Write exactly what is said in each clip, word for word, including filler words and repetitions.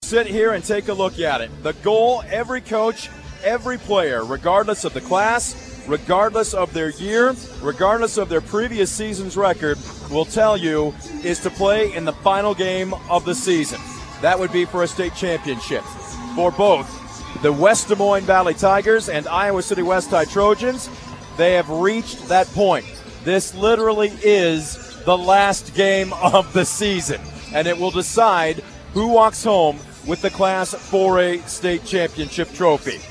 sit here and take a look at it. The goal, every coach, every player, regardless of the class, regardless of their year, regardless of their previous season's record, will tell you is to play in the final game of the season. That would be for a state championship. For both the West Des Moines Valley Tigers and Iowa City West High Trojans, they have reached that point. This literally is the last game of the season, and it will decide who walks home with the Class four A state championship trophy.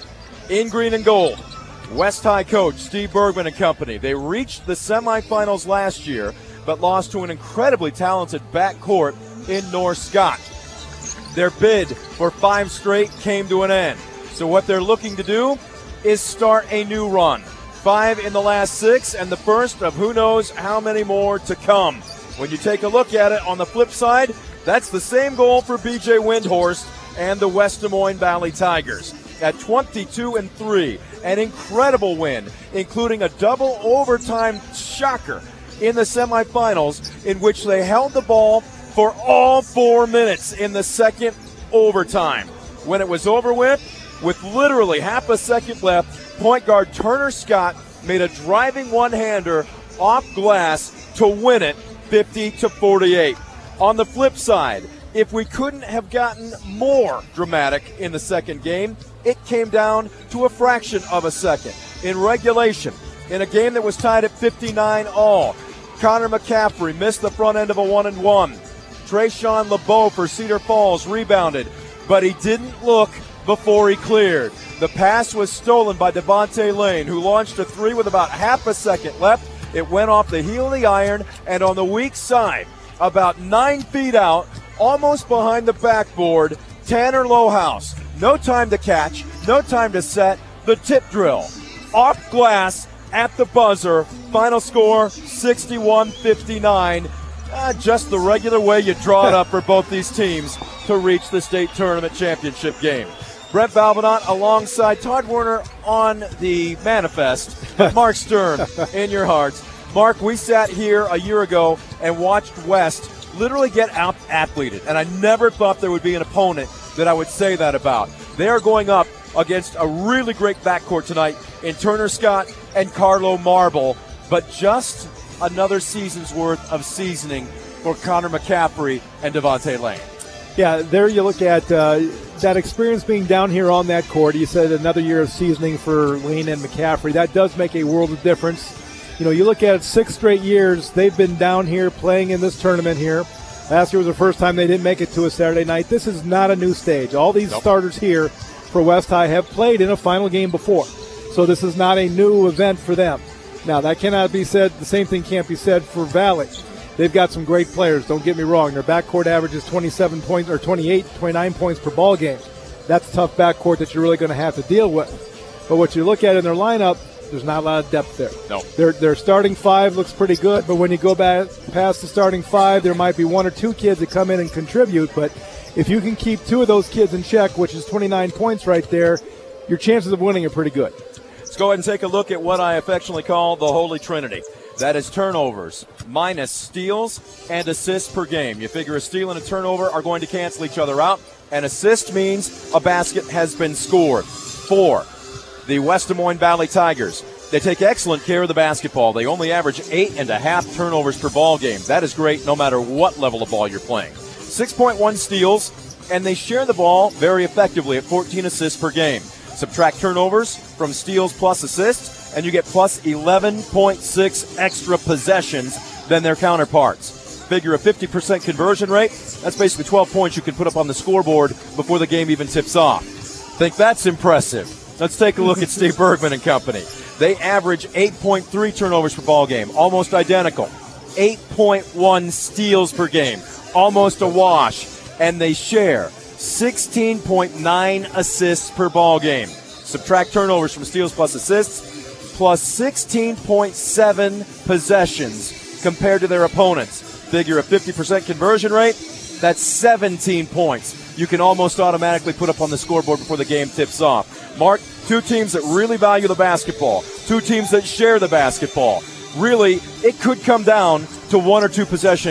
In green and gold, West High coach Steve Bergman and company. They reached the semifinals last year, but lost to an incredibly talented backcourt in North Scott. Their bid for five straight came to an end. So what they're looking to do is start a new run. Five in the last six, and the first of who knows how many more to come. When you take a look at it on the flip side, that's the same goal for B J Windhorst and the West Des Moines Valley Tigers. At twenty-two and three, an incredible win, including a double overtime shocker in the semifinals in which they held the ball for all four minutes in the second overtime. When it was over with, with literally half a second left, point guard Turner Scott made a driving one-hander off glass to win it fifty to forty-eight. On the flip side, if we couldn't have gotten more dramatic in the second game, it came down to a fraction of a second. In regulation, in a game that was tied at fifty-nine all, Connor McCaffrey missed the front end of a one and one. Trayshawn LeBeau for Cedar Falls rebounded, but he didn't look before he cleared. The pass was stolen by Devontae Lane, who launched a three with about half a second left. It went off the heel of the iron, and on the weak side, about nine feet out, almost behind the backboard, Tanner Lowhouse. No time to catch, no time to set, the tip drill. Off glass at the buzzer, final score sixty-one fifty-nine. Uh, just the regular way you draw it up for both these teams to reach the state tournament championship game. Brent Valvenant alongside Todd Werner on the manifest, but Mark Stern in your hearts. Mark, we sat here a year ago and watched West literally get out-athleted, and I never thought there would be an opponent that I would say that about. They are going up against a really great backcourt tonight in Turner Scott and Carlo Marble, but just another season's worth of seasoning for Connor McCaffrey and Devontae Lane. Yeah, there you look at uh, that experience being down here on that court. You said another year of seasoning for Lane and McCaffrey. That does make a world of difference. You know, you look at it, six straight years they've been down here playing in this tournament here. Last year was the first time they didn't make it to a Saturday night. This is not a new stage. All these nope. starters here for West High have played in a final game before. So this is not a new event for them. Now, that cannot be said. The same thing can't be said for Valley. They've got some great players, don't get me wrong. Their backcourt average is twenty-seven points or twenty-eight, twenty-nine points per ball game. That's a tough backcourt that you're really going to have to deal with. But what you look at in their lineup, there's not a lot of depth there. No. Their, their starting five looks pretty good, but when you go back past the starting five, there might be one or two kids that come in and contribute. But if you can keep two of those kids in check, which is twenty-nine points right there, your chances of winning are pretty good. Let's go ahead and take a look at what I affectionately call the Holy Trinity. That is turnovers minus steals and assists per game. You figure a steal and a turnover are going to cancel each other out. An assist means a basket has been scored. For the West Des Moines Valley Tigers, they take excellent care of the basketball. They only average eight and a half turnovers per ball game. That is great no matter what level of ball you're playing. six point one steals, and they share the ball very effectively at fourteen assists per game. Subtract turnovers from steals plus assists, and you get plus eleven point six extra possessions than their counterparts. Figure a fifty percent conversion rate. That's basically twelve points you can put up on the scoreboard before the game even tips off. Think that's impressive. Let's take a look at Steve Bergman and company. They average eight point three turnovers per ball game, almost identical. eight point one steals per game, almost a wash. And they share sixteen point nine assists per ball game. Subtract turnovers from steals plus assists, plus sixteen point seven possessions compared to their opponents. Figure a fifty percent conversion rate, that's seventeen points you can almost automatically put up on the scoreboard before the game tips off. Mark, two teams that really value the basketball, two teams that share the basketball. Really, it could come down to one or two possessions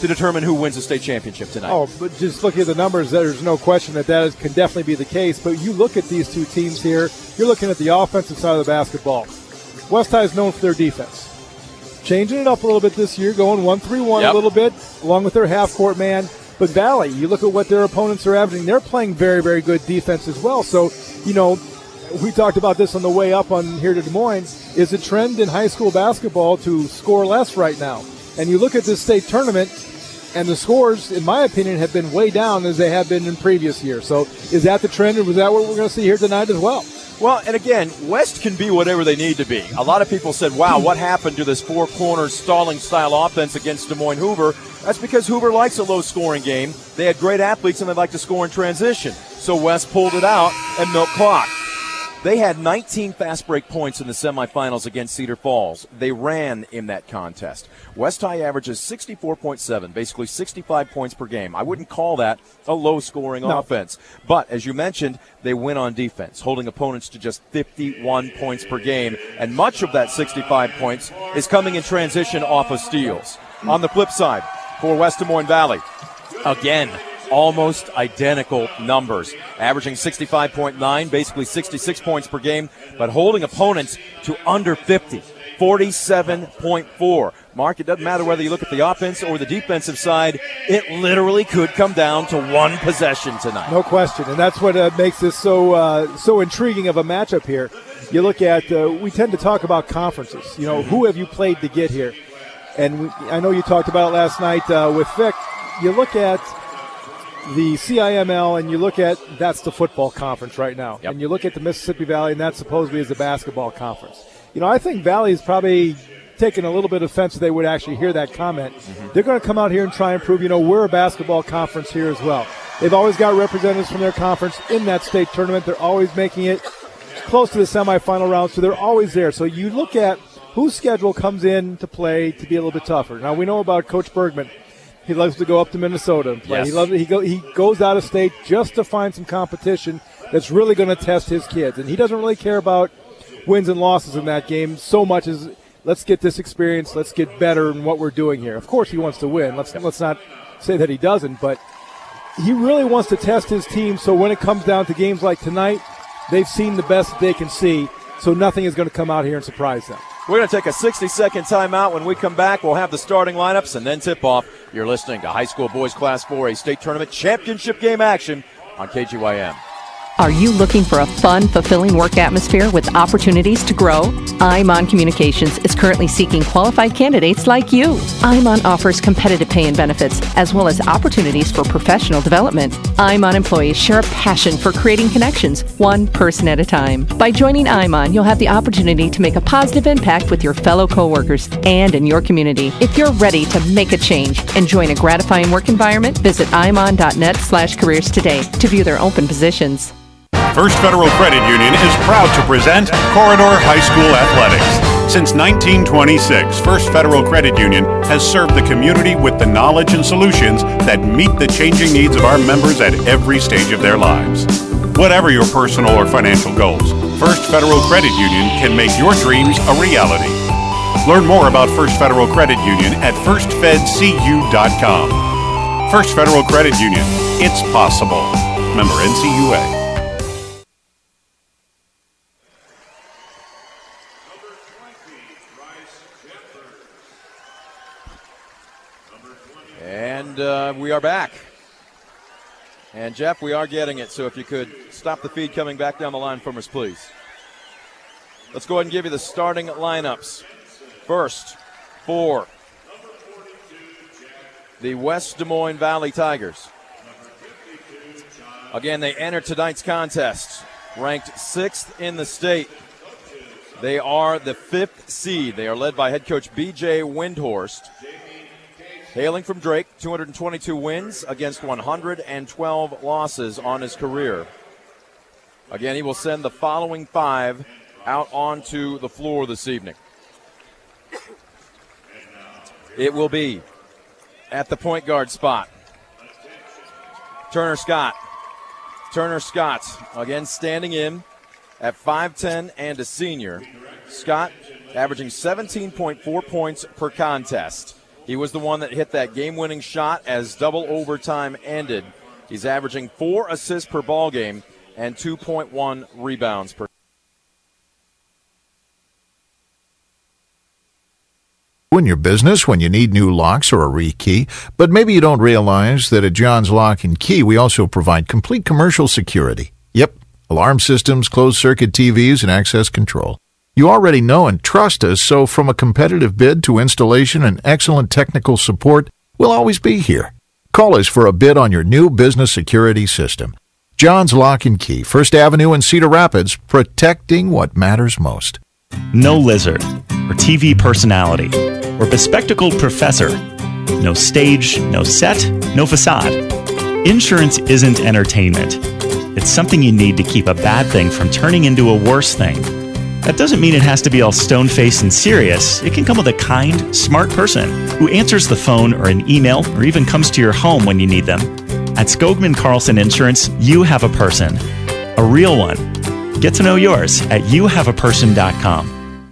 to determine who wins the state championship tonight. Oh, but just looking at the numbers, there's no question that that is, can definitely be the case. But you look at these two teams here, you're looking at the offensive side of the basketball. West High is known for their defense. Changing it up a little bit this year, going one three one yep. a little bit, along with their half-court man. But Valley, you look at what their opponents are averaging, they're playing very, very good defense as well. So, you know, we talked about this on the way up on here to Des Moines, is a trend in high school basketball to score less right now. And you look at this state tournament, and the scores, in my opinion, have been way down as they have been in previous years. So is that the trend, or was that what we're going to see here tonight as well? Well, and again, West can be whatever they need to be. A lot of people said, wow, what happened to this four corners stalling style offense against Des Moines Hoover? That's because Hoover likes a low-scoring game. They had great athletes, and they like to score in transition. So West pulled it out and milked clock. They had nineteen fast break points in the semifinals against Cedar Falls. They ran in that contest. West High averages sixty-four point seven, basically sixty-five points per game. I wouldn't call that a low-scoring no. offense. But, as you mentioned, they win on defense, holding opponents to just fifty-one points per game. And much of that sixty-five points is coming in transition off of steals. On the flip side, for West Des Moines Valley, again, almost identical numbers, averaging sixty-five point nine, basically sixty-six points per game, but holding opponents to under fifty, forty-seven point four. Mark, it doesn't matter whether you look at the offense or the defensive side, it literally could come down to one possession tonight. No question, and that's what uh, makes this so uh, so intriguing of a matchup here. You look at, uh, we tend to talk about conferences. You know, who have you played to get here? And we, I know you talked about it last night uh, with Vic. You look at the C I M L, and you look at, that's the football conference right now. Yep. And you look at the Mississippi Valley, and that supposedly is the basketball conference. You know, I think Valley is probably taking a little bit of offense if they would actually hear that comment. Mm-hmm. They're going to come out here and try and prove, you know, we're a basketball conference here as well. They've always got representatives from their conference in that state tournament. They're always making it close to the semifinal round, so they're always there. So you look at whose schedule comes in to play to be a little bit tougher. Now, we know about Coach Bergman. He loves to go up to Minnesota and play. Yes. He loves he go he goes out of state just to find some competition that's really going to test his kids. And he doesn't really care about wins and losses in that game so much as let's get this experience, let's get better in what we're doing here. Of course he wants to win. Let's let's not say that he doesn't, but he really wants to test his team so when it comes down to games like tonight, they've seen the best that they can see, so nothing is going to come out here and surprise them. We're going to take a sixty-second timeout. When we come back, we'll have the starting lineups and then tip-off. You're listening to High School Boys Class four A State Tournament Championship Game action on K G Y M. Are you looking for a fun, fulfilling work atmosphere with opportunities to grow? Imon Communications is currently seeking qualified candidates like you. Imon offers competitive pay and benefits, as well as opportunities for professional development. Imon employees share a passion for creating connections, one person at a time. By joining Imon, you'll have the opportunity to make a positive impact with your fellow coworkers and in your community. If you're ready to make a change and join a gratifying work environment, visit imon.net slash careers today to view their open positions. First Federal Credit Union is proud to present Corridor High School Athletics. Since nineteen twenty-six, First Federal Credit Union has served the community with the knowledge and solutions that meet the changing needs of our members at every stage of their lives. Whatever your personal or financial goals, First Federal Credit Union can make your dreams a reality. Learn more about First Federal Credit Union at first fed c u dot com. First Federal Credit Union. It's possible. Member N C U A. And uh, we are back. And, Jeff, we are getting it, so if you could stop the feed coming back down the line from us, please. Let's go ahead and give you the starting lineups. First, for the West Des Moines Valley Tigers. Again, they enter tonight's contest ranked sixth in the state. They are the fifth seed. They are led by head coach B J Windhorst. Hailing from Drake, two hundred twenty-two wins against one hundred twelve losses on his career. Again, he will send the following five out onto the floor this evening. It will be at the point guard spot, Turner Scott. Turner Scott, again standing in at five ten and a senior. Scott averaging seventeen point four points per contest. He was the one that hit that game-winning shot as double overtime ended. He's averaging four assists per ball game and two point one rebounds per. In your business when you need new locks or a rekey, but maybe you don't realize that at John's Lock and Key we also provide complete commercial security. Yep, alarm systems, closed-circuit T Vs, and access control. You already know and trust us, so from a competitive bid to installation and excellent technical support, we'll always be here. Call us for a bid on your new business security system. John's Lock and Key, First Avenue in Cedar Rapids, protecting what matters most. No lizard, or T V personality, or bespectacled professor. No stage, no set, no facade. Insurance isn't entertainment. It's something you need to keep a bad thing from turning into a worse thing. That doesn't mean it has to be all stone-faced and serious. It can come with a kind, smart person who answers the phone or an email or even comes to your home when you need them. At Skogman Carlson Insurance, you have a person. A real one. Get to know yours at you have a person dot com.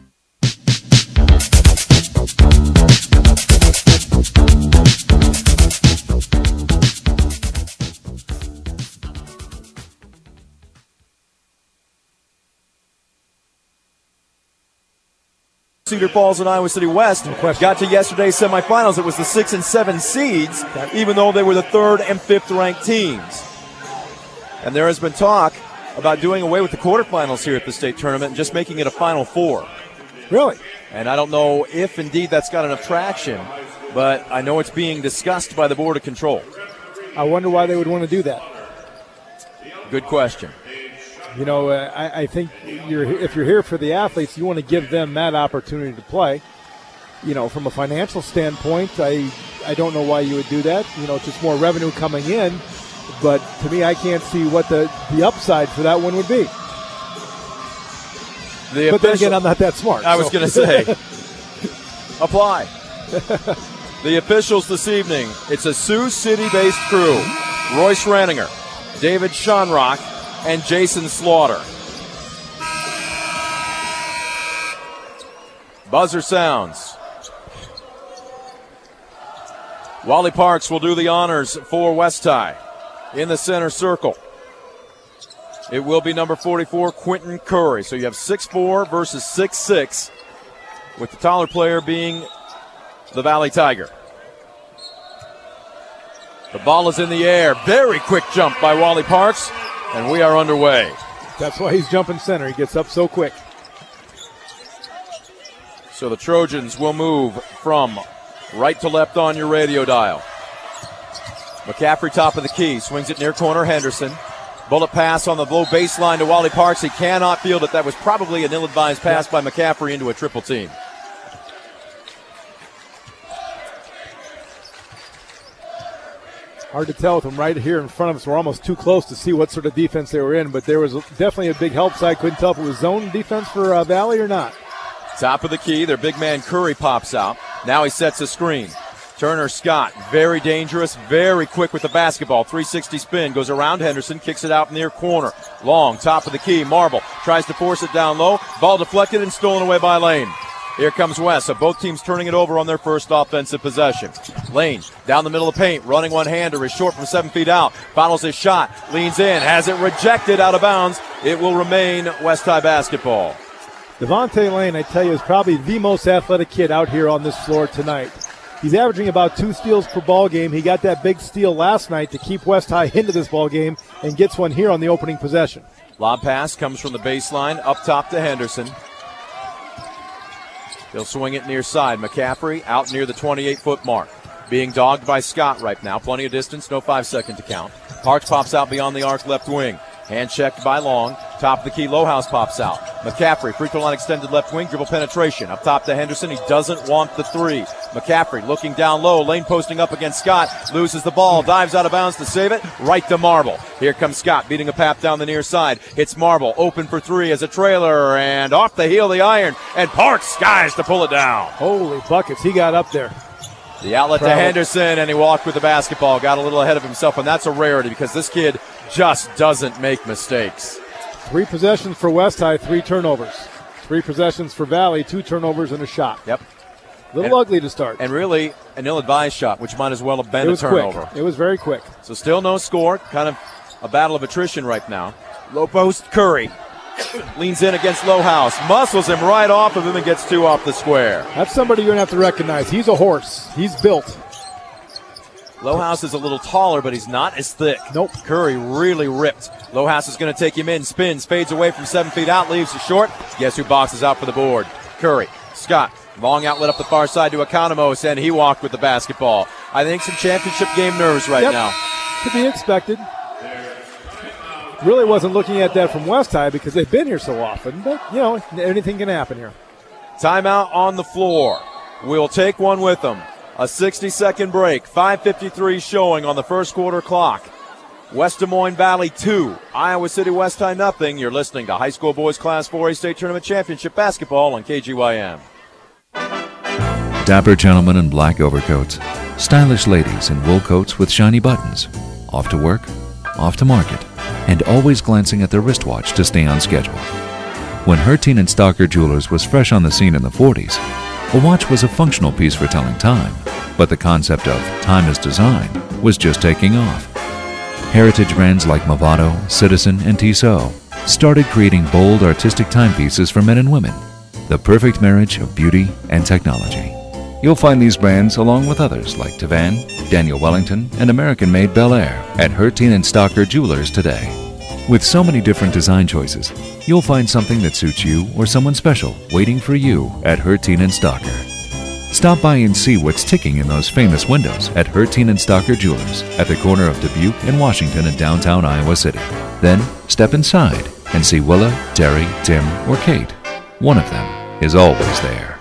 Cedar Falls and Iowa City West no got to yesterday's semifinals. It was the six and seven seeds, even though they were the third and fifth ranked teams. And there has been talk about doing away with the quarterfinals here at the state tournament and just making it a Final Four. Really? And I don't know if indeed that's got enough traction, but I know it's being discussed by the Board of Control. I wonder why they would want to do that. Good question. You know, uh, I, I think you're if you're here for the athletes, you want to give them that opportunity to play. You know, from a financial standpoint, I I don't know why you would do that. You know, it's just more revenue coming in. But to me, I can't see what the, the upside for that one would be. The but official, then again, I'm not that smart. I so. was going to say, apply. The officials this evening, it's a Sioux City-based crew. Royce Ranninger, David Schonrock, and Jason Slaughter. Buzzer sounds. Wally Parks will do the honors for West High. In the center circle, it will be number forty-four, Quentin Curry. So you have six four versus six six, with the taller player being the Valley Tiger. The ball is in the air. Very quick jump by Wally Parks, and we are underway. That's why he's jumping center. He gets up so quick. So the Trojans will move from right to left on your radio dial. McCaffrey top of the key, swings it near corner Henderson. Bullet pass on the low baseline to Wally Parks. He cannot field it. That was probably an ill-advised pass by McCaffrey into a triple team. Hard to tell with them right here in front of us. We're almost too close to see what sort of defense they were in, but there was definitely a big help side. Couldn't tell if it was zone defense for uh, Valley or not. Top of the key, their big man Curry pops out. Now he sets a screen. Turner Scott, very dangerous, very quick with the basketball. three sixty spin, goes around Henderson, kicks it out near corner. Long, top of the key, Marble tries to force it down low. Ball deflected and stolen away by Lane. Here comes West, so both teams turning it over on their first offensive possession. Lane, down the middle of the paint, running one-hander, is short from seven feet out. Follows his shot, leans in, has it rejected out of bounds. It will remain West High basketball. Devontae Lane, I tell you, is probably the most athletic kid out here on this floor tonight. He's averaging about two steals per ball game. He got that big steal last night to keep West High into this ball game and gets one here on the opening possession. Lob pass comes from the baseline up top to Henderson. He'll swing it near side. McCaffrey out near the twenty-eight-foot mark. Being dogged by Scott right now. Plenty of distance, no five second to count. Parks pops out beyond the arc left wing. Hand checked by Long. Top of the key, Lowhouse pops out. McCaffrey, free throw line extended left wing, dribble penetration. Up top to Henderson. He doesn't want the three. McCaffrey looking down low. Lane posting up against Scott. Loses the ball. Dives out of bounds to save it. Right to Marble. Here comes Scott beating a path down the near side. Hits Marble. Open for three as a trailer. And off the heel, the iron. And Parks skies to pull it down. Holy buckets. He got up there. The outlet Proud. to Henderson, and he walked with the basketball. Got a little ahead of himself, and that's a rarity because this kid just doesn't make mistakes. Three possessions for West High, three turnovers. Three possessions for Valley, two turnovers and a shot. Yep. A little and, ugly to start. And really an ill-advised shot, which might as well have been it a was turnover. Quick. It was very quick. So still no score. Kind of a battle of attrition right now. Low post, Curry. Leans in against Lowhouse. Muscles him right off of him and gets two off the square. That's somebody you're going to have to recognize. He's a horse. He's built. Lowhouse is a little taller, but he's not as thick. Nope. Curry really ripped. Lowhouse is going to take him in, spins, fades away from seven feet out, leaves it short. Guess who boxes out for the board? Curry. Scott. Long outlet up the far side to Economos, and he walked with the basketball. I think some championship game nerves right yep. now. To be expected. Really wasn't looking at that from West High because they've been here so often, but, you know, anything can happen here. Timeout on the floor. We'll take one with them. A sixty-second break. five fifty-three showing on the first quarter clock. West Des Moines Valley two, Iowa City West High nothing. You're listening to High School Boys Class four A State Tournament Championship Basketball on K G Y M. Dapper gentlemen in black overcoats, stylish ladies in wool coats with shiny buttons, off to work, off to market, and always glancing at their wristwatch to stay on schedule. When Hertine and Stalker Jewelers was fresh on the scene in the forties, a watch was a functional piece for telling time, but the concept of time as design was just taking off. Heritage brands like Movado, Citizen, and Tissot started creating bold, artistic timepieces for men and women, the perfect marriage of beauty and technology. You'll find these brands along with others like Tavan, Daniel Wellington, and American-made Bel Air at Hertine and Stalker Jewelers today. With so many different design choices, you'll find something that suits you or someone special waiting for you at Hertine and Stalker. Stop by and see what's ticking in those famous windows at Hertine and Stalker Jewelers at the corner of Dubuque and Washington in downtown Iowa City. Then step inside and see Willa, Terry, Tim, or Kate. One of them is always there.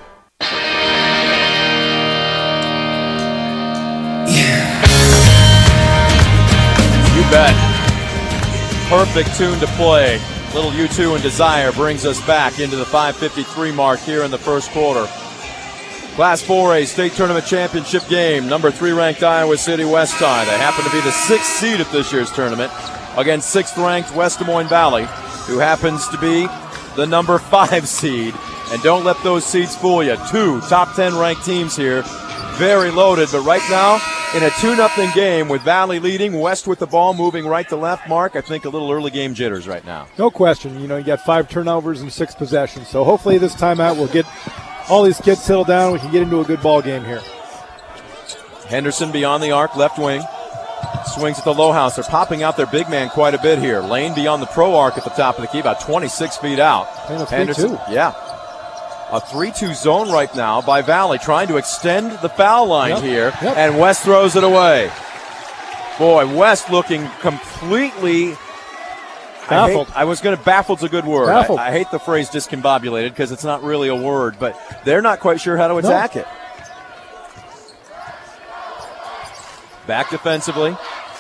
You bet. Perfect tune to play. Little U two and Desire brings us back into the five fifty-three mark here in the first quarter. Class four A State Tournament Championship game. Number three ranked Iowa City West High. They happen to be the sixth seed at this year's tournament against sixth ranked West Des Moines Valley, who happens to be the number five seed. And don't let those seeds fool you. Two top ten ranked teams here. Very loaded, but right now in a two nothing game with Valley leading, West with the ball moving right to left, Mark, I think a little early game jitters right now. No question. You know, you got five turnovers and six possessions. So hopefully this timeout will get all these kids settled down. We can get into a good ball game here. Henderson beyond the arc, left wing. Swings at the Lowhouse. They're popping out their big man quite a bit here. Lane beyond the pro arc at the top of the key, about twenty-six feet out. Henderson, yeah. A three two zone right now by Valley, trying to extend the foul line yep, here, yep. and West throws it away. Boy, West looking completely baffled. I, hate, I was going to, baffled's a good word. Baffled. I, I hate the phrase discombobulated because it's not really a word, but they're not quite sure how to attack no. it. Back defensively.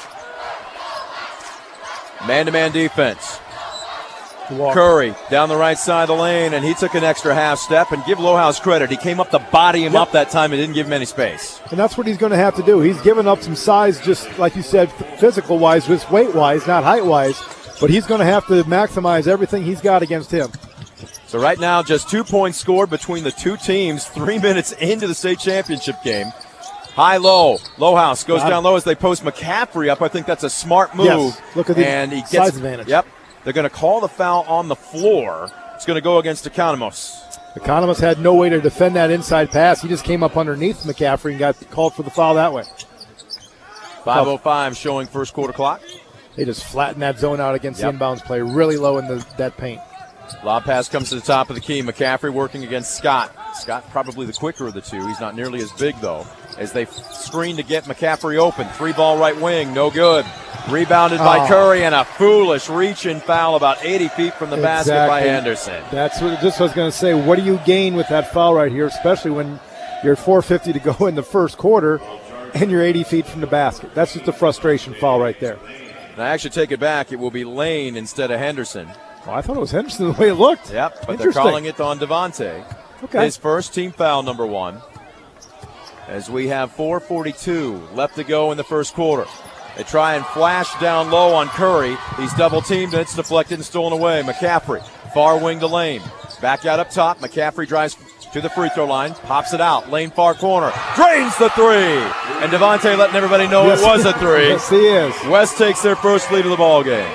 Man-to-man defense. Walk. Curry down the right side of the lane, and he took an extra half step. And give Lowhouse credit. He came up to body him yep. up that time and didn't give him any space. And that's what he's going to have to do. He's given up some size, just like you said, physical-wise, just weight-wise, not height-wise. But he's going to have to maximize everything he's got against him. So right now, just two points scored between the two teams, three minutes into the state championship game. High-low. Lowhouse goes down low as they post McCaffrey up. I think that's a smart move. Yes. Look at the and he gets, size advantage. Yep. They're going to call the foul on the floor. It's going to go against Economos. Economos had no way to defend that inside pass. He just came up underneath McCaffrey and got called for the foul that way. five oh five showing first quarter clock. They just flattened that zone out against yep. the inbounds play, really low in the, that paint. Lob pass comes to the top of the key. McCaffrey working against Scott. Scott probably the quicker of the two. He's not nearly as big, though, as they screen to get McCaffrey open. Three ball right wing, no good. Rebounded by oh. Curry, and a foolish reach-in foul about eighty feet from the exactly. basket by Anderson. That's what just was going to say. What do you gain with that foul right here, especially when you're four fifty to go in the first quarter and you're eighty feet from the basket? That's just a frustration foul right there. And I actually take it back. It will be Lane instead of Henderson. Oh, I thought it was Henderson the way it looked. Yep, but they're calling it on Devontae. Okay. His first team foul, number one. As we have four forty-two left to go in the first quarter. They try and flash down low on Curry. He's double-teamed, and it's deflected and stolen away. McCaffrey, far wing to Lane. Back out up top. McCaffrey drives to the free throw line, pops it out, lane far corner, drains the three. And Devontae letting everybody know yes, it was a three. Yes, he is. West takes their first lead of the ball game.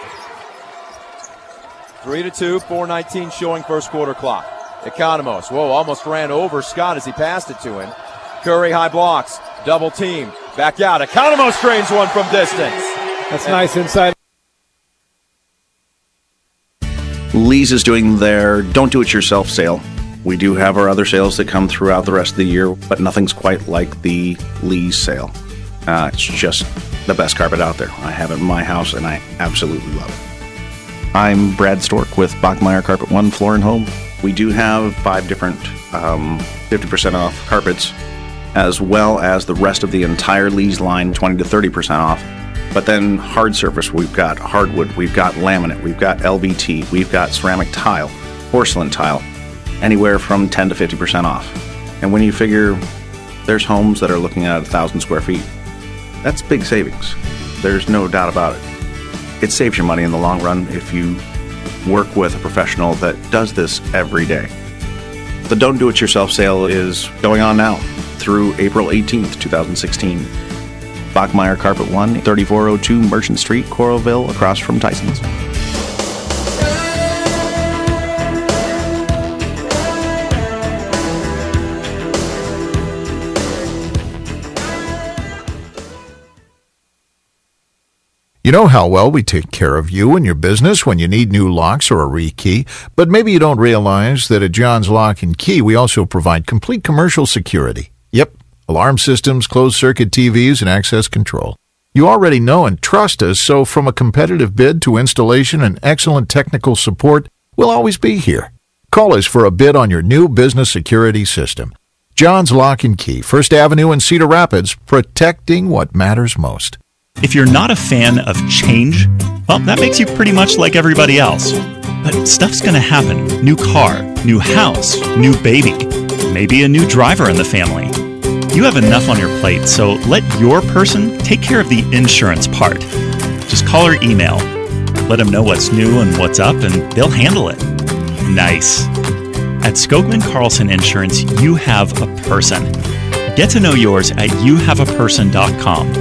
Three to two, four nineteen showing first quarter clock. Economos, whoa, almost ran over Scott as he passed it to him. Curry high blocks, double team, back out. Economos drains one from distance. That's and nice inside. Lee's is doing their don't-do-it-yourself sale. We do have our other sales that come throughout the rest of the year, but nothing's quite like the Lee's sale. Uh, it's just the best carpet out there. I have it in my house, and I absolutely love it. I'm Brad Stork with Bachmeyer Carpet One Floor and Home. We do have five different um, fifty percent off carpets, as well as the rest of the entire Lee's line, twenty to thirty percent off. But then hard surface, we've got hardwood, we've got laminate, we've got L V T, we've got ceramic tile, porcelain tile, anywhere from ten to fifty percent off. And when you figure there's homes that are looking at one thousand square feet, that's big savings. There's no doubt about it. It saves your money in the long run if you work with a professional that does this every day. The Don't Do It Yourself sale is going on now through April eighteenth, twenty sixteen. Bachmeyer Carpet One, thirty-four oh two Merchant Street, Coralville, across from Tyson's. You know how well we take care of you and your business when you need new locks or a rekey, but maybe you don't realize that at John's Lock and Key, we also provide complete commercial security. Yep, alarm systems, closed-circuit T Vs, and access control. You already know and trust us, so from a competitive bid to installation and excellent technical support, we'll always be here. Call us for a bid on your new business security system. John's Lock and Key, First Avenue in Cedar Rapids, protecting what matters most. If you're not a fan of change, well, that makes you pretty much like everybody else. But stuff's going to happen. New car, new house, new baby, maybe a new driver in the family. You have enough on your plate, so let your person take care of the insurance part. Just call or email. Let them know what's new and what's up, and they'll handle it. Nice. At Skogman Carlson Insurance, you have a person. Get to know yours at you have a person dot com.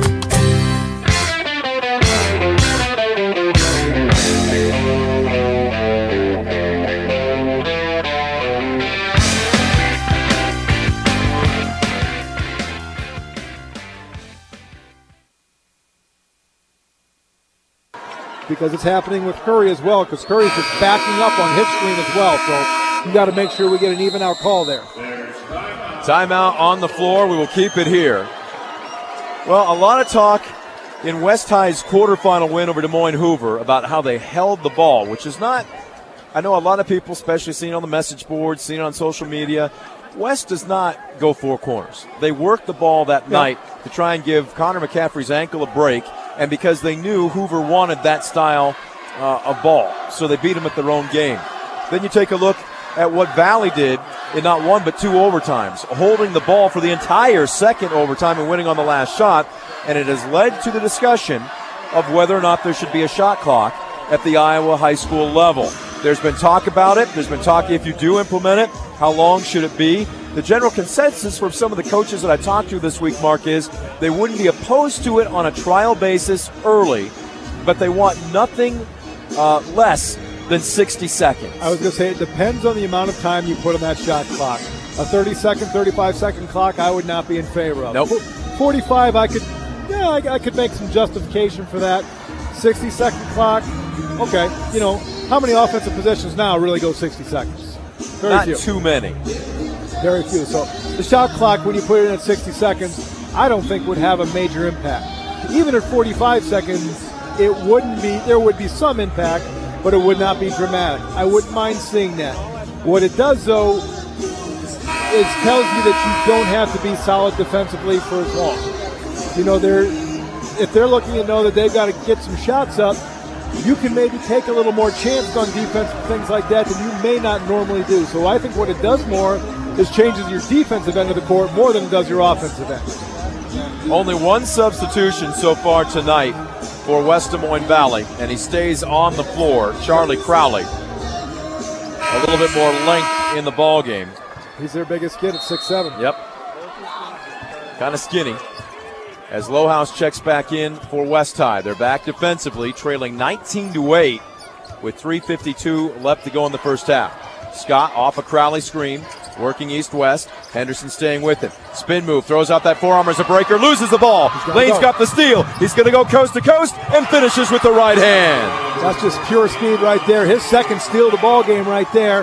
Because it's happening with Curry as well, because Curry's just backing up on his screen as well. So you got to make sure we get an even out call there. Timeout on the floor. We will keep it here. Well, a lot of talk in West High's quarterfinal win over Des Moines Hoover about how they held the ball, which is not, I know a lot of people, especially seeing it on the message boards, seeing it on social media, West does not go four corners. They worked the ball that yeah. night to try and give Connor McCaffrey's ankle a break, and because they knew Hoover wanted that style uh, of ball, so they beat him at their own game. Then you take a look at what Valley did in not one but two overtimes, holding the ball for the entire second overtime and winning on the last shot, and it has led to the discussion of whether or not there should be a shot clock at the Iowa high school level. There's been talk about it. There's been talk if you do implement it, how long should it be? The general consensus from some of the coaches that I talked to this week, Mark, is they wouldn't be opposed to it on a trial basis early, but they want nothing uh, less than sixty seconds. I was going to say it depends on the amount of time you put on that shot clock. A thirty-second, thirty-five-second clock, I would not be in favor of. Nope. forty-five, I could, yeah, I, I could make some justification for that. sixty-second clock, okay. You know, how many offensive possessions now really go sixty seconds? Very Not few. too many. Very few. So the shot clock, when you put it in at sixty seconds, I don't think would have a major impact. Even at forty-five seconds, it wouldn't be. There would be some impact, but it would not be dramatic. I wouldn't mind seeing that. What it does, though, is tells you that you don't have to be solid defensively for as long. You know, they're if they're looking to know that they've got to get some shots up, you can maybe take a little more chance on defense and things like that than you may not normally do. So I think what it does more is changes your defensive end of the court more than it does your offensive end. Only one substitution so far tonight for West Des Moines Valley, and he stays on the floor, Charlie Crowley. A little bit more length in the ball game. He's their biggest kid at six seven. Yep. Kind of skinny. As Lohaus checks back in for West High. They're back defensively, trailing nineteen to eight with three fifty-two left to go in the first half. Scott off a Crowley screen, working east-west. Henderson staying with him. Spin move, throws out that forearm as a breaker, loses the ball. Lane's go. got the steal. He's going to go coast to coast and finishes with the right hand. That's just pure speed right there. His second steal of the ball game right there.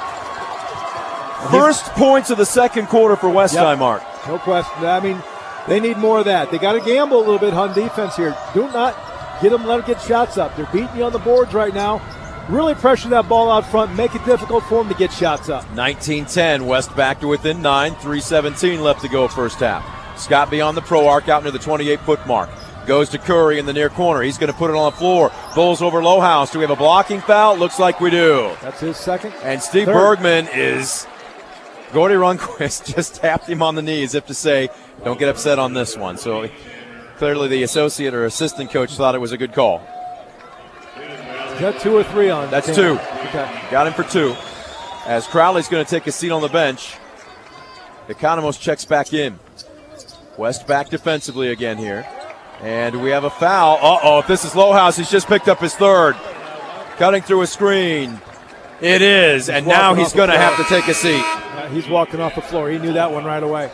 First points of the second quarter for West Yep. High, Mark. No question. I mean, they need more of that. They got to gamble a little bit on defense here. Do not get them, let them get shots up. They're beating you on the boards right now. Really pressure that ball out front, make it difficult for them to get shots up. nineteen ten, West back to within nine, three seventeen left to go first half. Scott beyond the pro arc out near the twenty-eight-foot mark. Goes to Curry in the near corner. He's going to put it on the floor. Bulls over Lohaus. Do we have a blocking foul? Looks like we do. That's his second. And Steve Third. Bergman is... Gordy Runquist just tapped him on the knee as if to say, don't get upset on this one. So clearly the associate or assistant coach thought it was a good call. Is that two or three on? That's Cam? two. Okay. Got him for two. As Crowley's going to take a seat on the bench, Economos checks back in. West back defensively again here. And we have a foul. Uh-oh, if this is Lohaus, he's just picked up his third. Cutting through a screen. It is, He's and now walking he's off the going to floor. have to take a seat. Yeah, he's walking off the floor. He knew that one right away.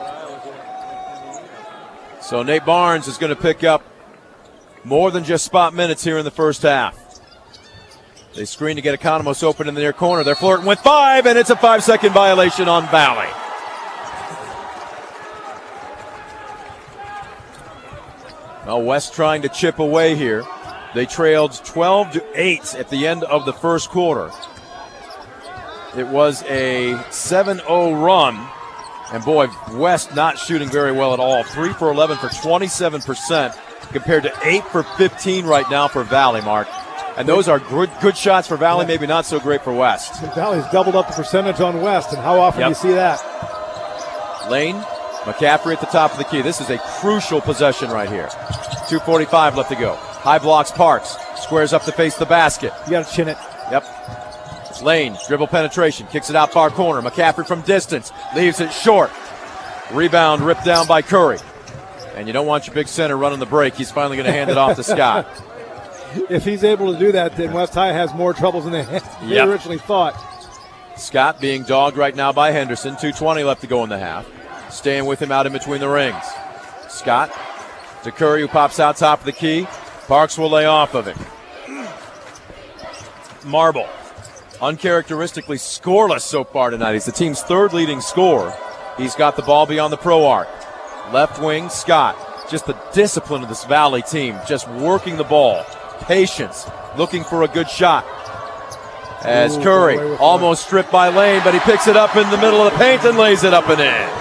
So Nate Barnes is going to pick up more than just spot minutes here in the first half. They screen to get Economos open in the near corner. They're flirting with five, and it's a five-second violation on Valley. Well, West trying to chip away here. They trailed twelve to eight at the end of the first quarter. It was a seven oh run. And boy, West not shooting very well at all. three for eleven for twenty-seven percent compared to eight for fifteen right now for Valley, Mark. And those are good, good shots for Valley, maybe not so great for West. Valley's doubled up the percentage on West, and how often Yep. do you see that? Lane, McCaffrey at the top of the key. This is a crucial possession right here. two forty-five left to go. High blocks Parks. Squares up to face the basket. You got to chin it. Yep. Lane, dribble penetration, kicks it out far corner. McCaffrey from distance, leaves it short. Rebound ripped down by Curry. And you don't want your big center running the break. He's finally going to hand it off to Scott. If he's able to do that, then West High has more troubles than they, they Yep. originally thought. Scott being dogged right now by Henderson. two twenty left to go in the half. Staying with him out in between the rings. Scott to Curry, who pops out top of the key. Parks will lay off of him. Marble, uncharacteristically scoreless so far tonight. He's the team's third leading scorer. He's got the ball beyond the pro arc. Left wing, Scott. Just the discipline of this Valley team. Just working the ball. Patience. Looking for a good shot. As Ooh, Curry boy, with almost stripped by Lane, but he picks it up in the middle of the paint and lays it up and in.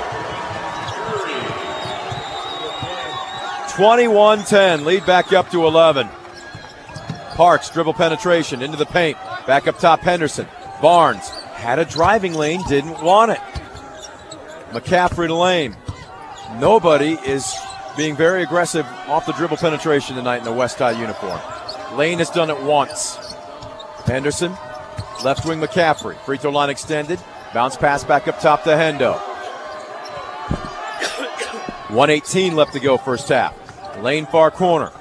twenty-one ten, lead back up to eleven. Parks, dribble penetration into the paint. Back up top, Henderson. Barnes had a driving lane, didn't want it. McCaffrey to Lane. Nobody is being very aggressive off the dribble penetration tonight in the West High uniform. Lane has done it once. Henderson, left wing McCaffrey. Free throw line extended. Bounce pass back up top to Hendo. one eighteen left to go first half. Lane far corner.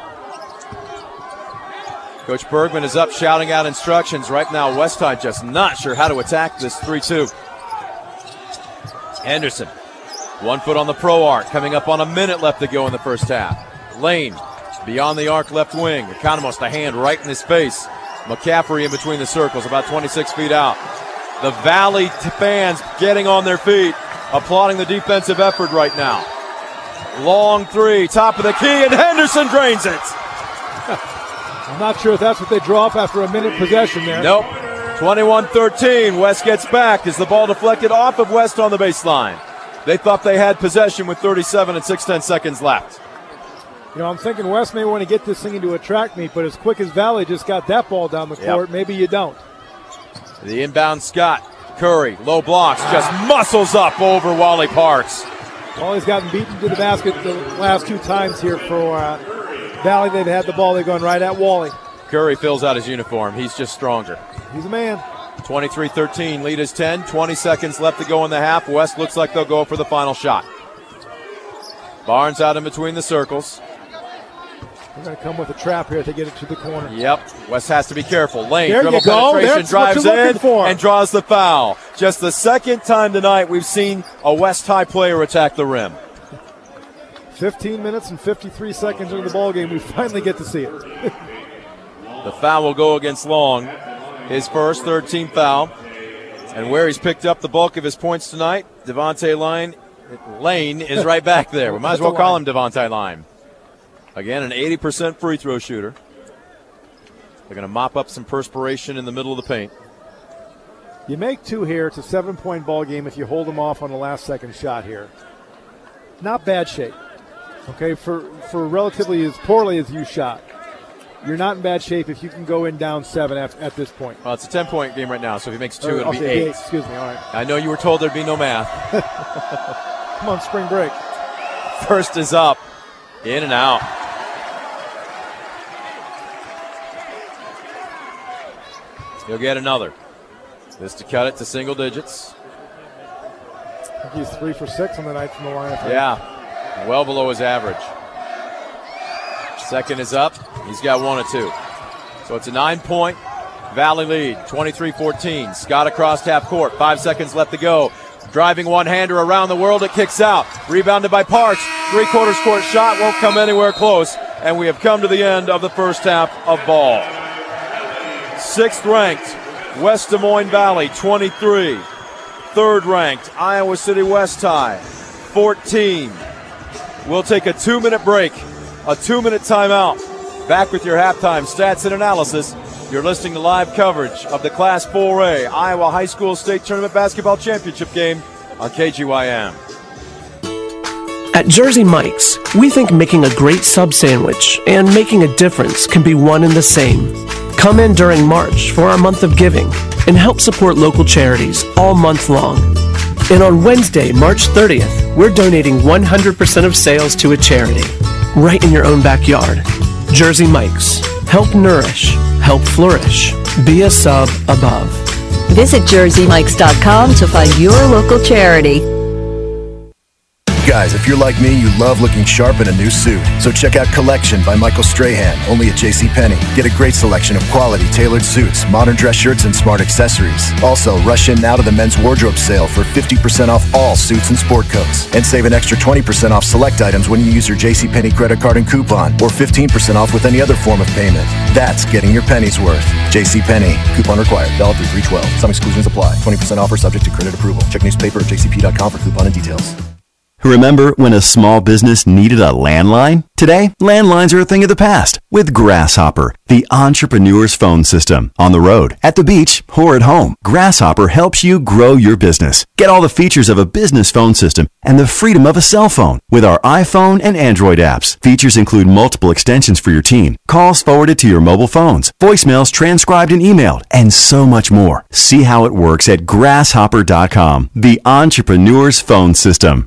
Coach Bergman is up shouting out instructions. Right now, West High just not sure how to attack this three two. Henderson, one foot on the pro arc, coming up on a minute left to go in the first half. Lane, beyond the arc left wing. Economos, the hand right in his face. McCaffrey in between the circles, about twenty-six feet out. The Valley fans getting on their feet, applauding the defensive effort right now. Long three, top of the key, and Henderson drains it. I'm not sure if that's what they draw up after a minute possession there. Nope. twenty-one thirteen. West gets back as the ball deflected off of West on the baseline. They thought they had possession with thirty-seven and six tenths seconds left. You know, I'm thinking West may want to get this thing into a track meet, but as quick as Valley just got that ball down the court, Yep. maybe you don't. The inbound Scott. Curry, low blocks, just muscles up over Wally Parks. Wally's gotten beaten to the basket the last two times here for uh, Valley. They've had the ball. They're going right at Wally. Curry fills out his uniform. He's just stronger. He's a man. twenty-three thirteen, lead is ten. twenty seconds left to go in the half. West looks like they'll go for the final shot. Barnes out in between the circles. They're going to come with a trap here to get it to the corner. Yep. West has to be careful. Lane, there dribble you go. penetration, That's drives in for. and draws the foul. Just the second time tonight we've seen a West High player attack the rim. fifteen minutes and fifty-three seconds into the ballgame, we finally get to see it. The foul will go against Long. His first, third team foul. And where he's picked up the bulk of his points tonight, Devontae Lane, Lane is right back there. We might as well call him Devontae Lane. Again, an eighty percent free throw shooter. They're going to mop up some perspiration in the middle of the paint. You make two here. It's a seven-point ball game if you hold them off on the last second shot here. Not bad shape. Okay, for, for relatively as poorly as you shot. You're not in bad shape if you can go in down seven at, at this point. Well, it's a ten-point game right now, so if he makes two, or, it'll okay, be eight. eight. Excuse me, all right. I know you were told there'd be no math. Come on, spring break. First is up. In and out. He'll get another. This to cut it to single digits. I think he's three for six on the night from the line. Yeah, well below his average. Second is up. He's got one or two. So it's a nine-point Valley lead, twenty-three fourteen. Scott across half court. Five seconds left to go. Driving one-hander around the world, it kicks out. Rebounded by Parks. Three-quarters court shot won't come anywhere close. And we have come to the end of the first half of ball. Sixth-ranked West Des Moines Valley, twenty-three. Third-ranked Iowa City West High, fourteen. We'll take a two-minute break, a two-minute timeout. Back with your halftime stats and analysis. You're listening to live coverage of the Class four A Iowa High School State Tournament Basketball Championship game on K G Y M. At Jersey Mike's, we think making a great sub sandwich and making a difference can be one and the same. Come in during March for our month of giving and help support local charities all month long. And on Wednesday, March thirtieth, we're donating one hundred percent of sales to a charity right in your own backyard. Jersey Mike's. Help nourish. Help flourish. Be a sub above. Visit jersey mikes dot com to find your local charity. Guys, if you're like me, you love looking sharp in a new suit. So check out Collection by Michael Strahan, only at JCPenney. Get a great selection of quality tailored suits, modern dress shirts, and smart accessories. Also, rush in now to the men's wardrobe sale for fifty percent off all suits and sport coats. And save an extra twenty percent off select items when you use your JCPenney credit card and coupon, or fifteen percent off with any other form of payment. That's getting your pennies worth. JCPenney. Coupon required. Valid through three twelve. Some exclusions apply. twenty percent offer subject to credit approval. Check newspaper at j c p dot com for coupon and details. Remember when a small business needed a landline? Today, landlines are a thing of the past with Grasshopper, the entrepreneur's phone system. On the road, at the beach, or at home, Grasshopper helps you grow your business. Get all the features of a business phone system and the freedom of a cell phone with our iPhone and Android apps. Features include multiple extensions for your team, calls forwarded to your mobile phones, voicemails transcribed and emailed, and so much more. See how it works at grasshopper dot com, the entrepreneur's phone system.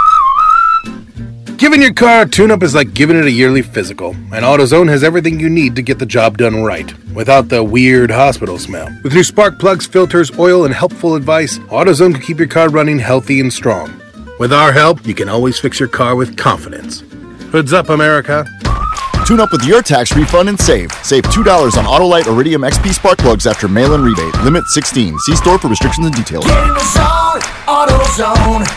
Giving your car a tune-up is like giving it a yearly physical, and AutoZone has everything you need to get the job done right, without the weird hospital smell. With new spark plugs, filters, oil, and helpful advice, AutoZone can keep your car running healthy and strong. With our help, you can always fix your car with confidence. Hoods up, America. Tune up with your tax refund and save. Save two dollars on Autolite Iridium X P spark plugs after mail-in rebate. Limit sixteen. See store for restrictions and details. Get in the zone, AutoZone.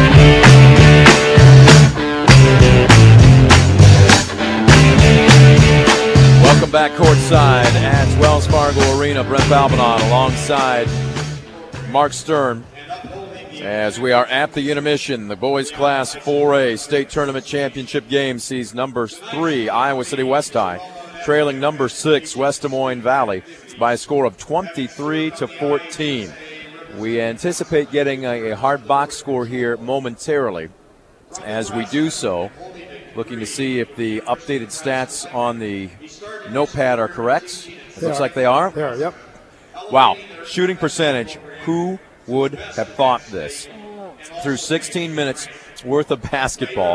Welcome back courtside at Wells Fargo Arena. Brent Balbanon alongside Mark Stern as we are at the intermission. The boys Class four A State Tournament Championship game sees number three Iowa City West High trailing number six West Des Moines Valley by a score of twenty-three to fourteen. We anticipate getting a, a hard box score here momentarily. As we do so, looking to see if the updated stats on the notepad are correct. It looks like they are. They are, yep. Wow. Shooting percentage. Who would have thought this? Through sixteen minutes worth of basketball,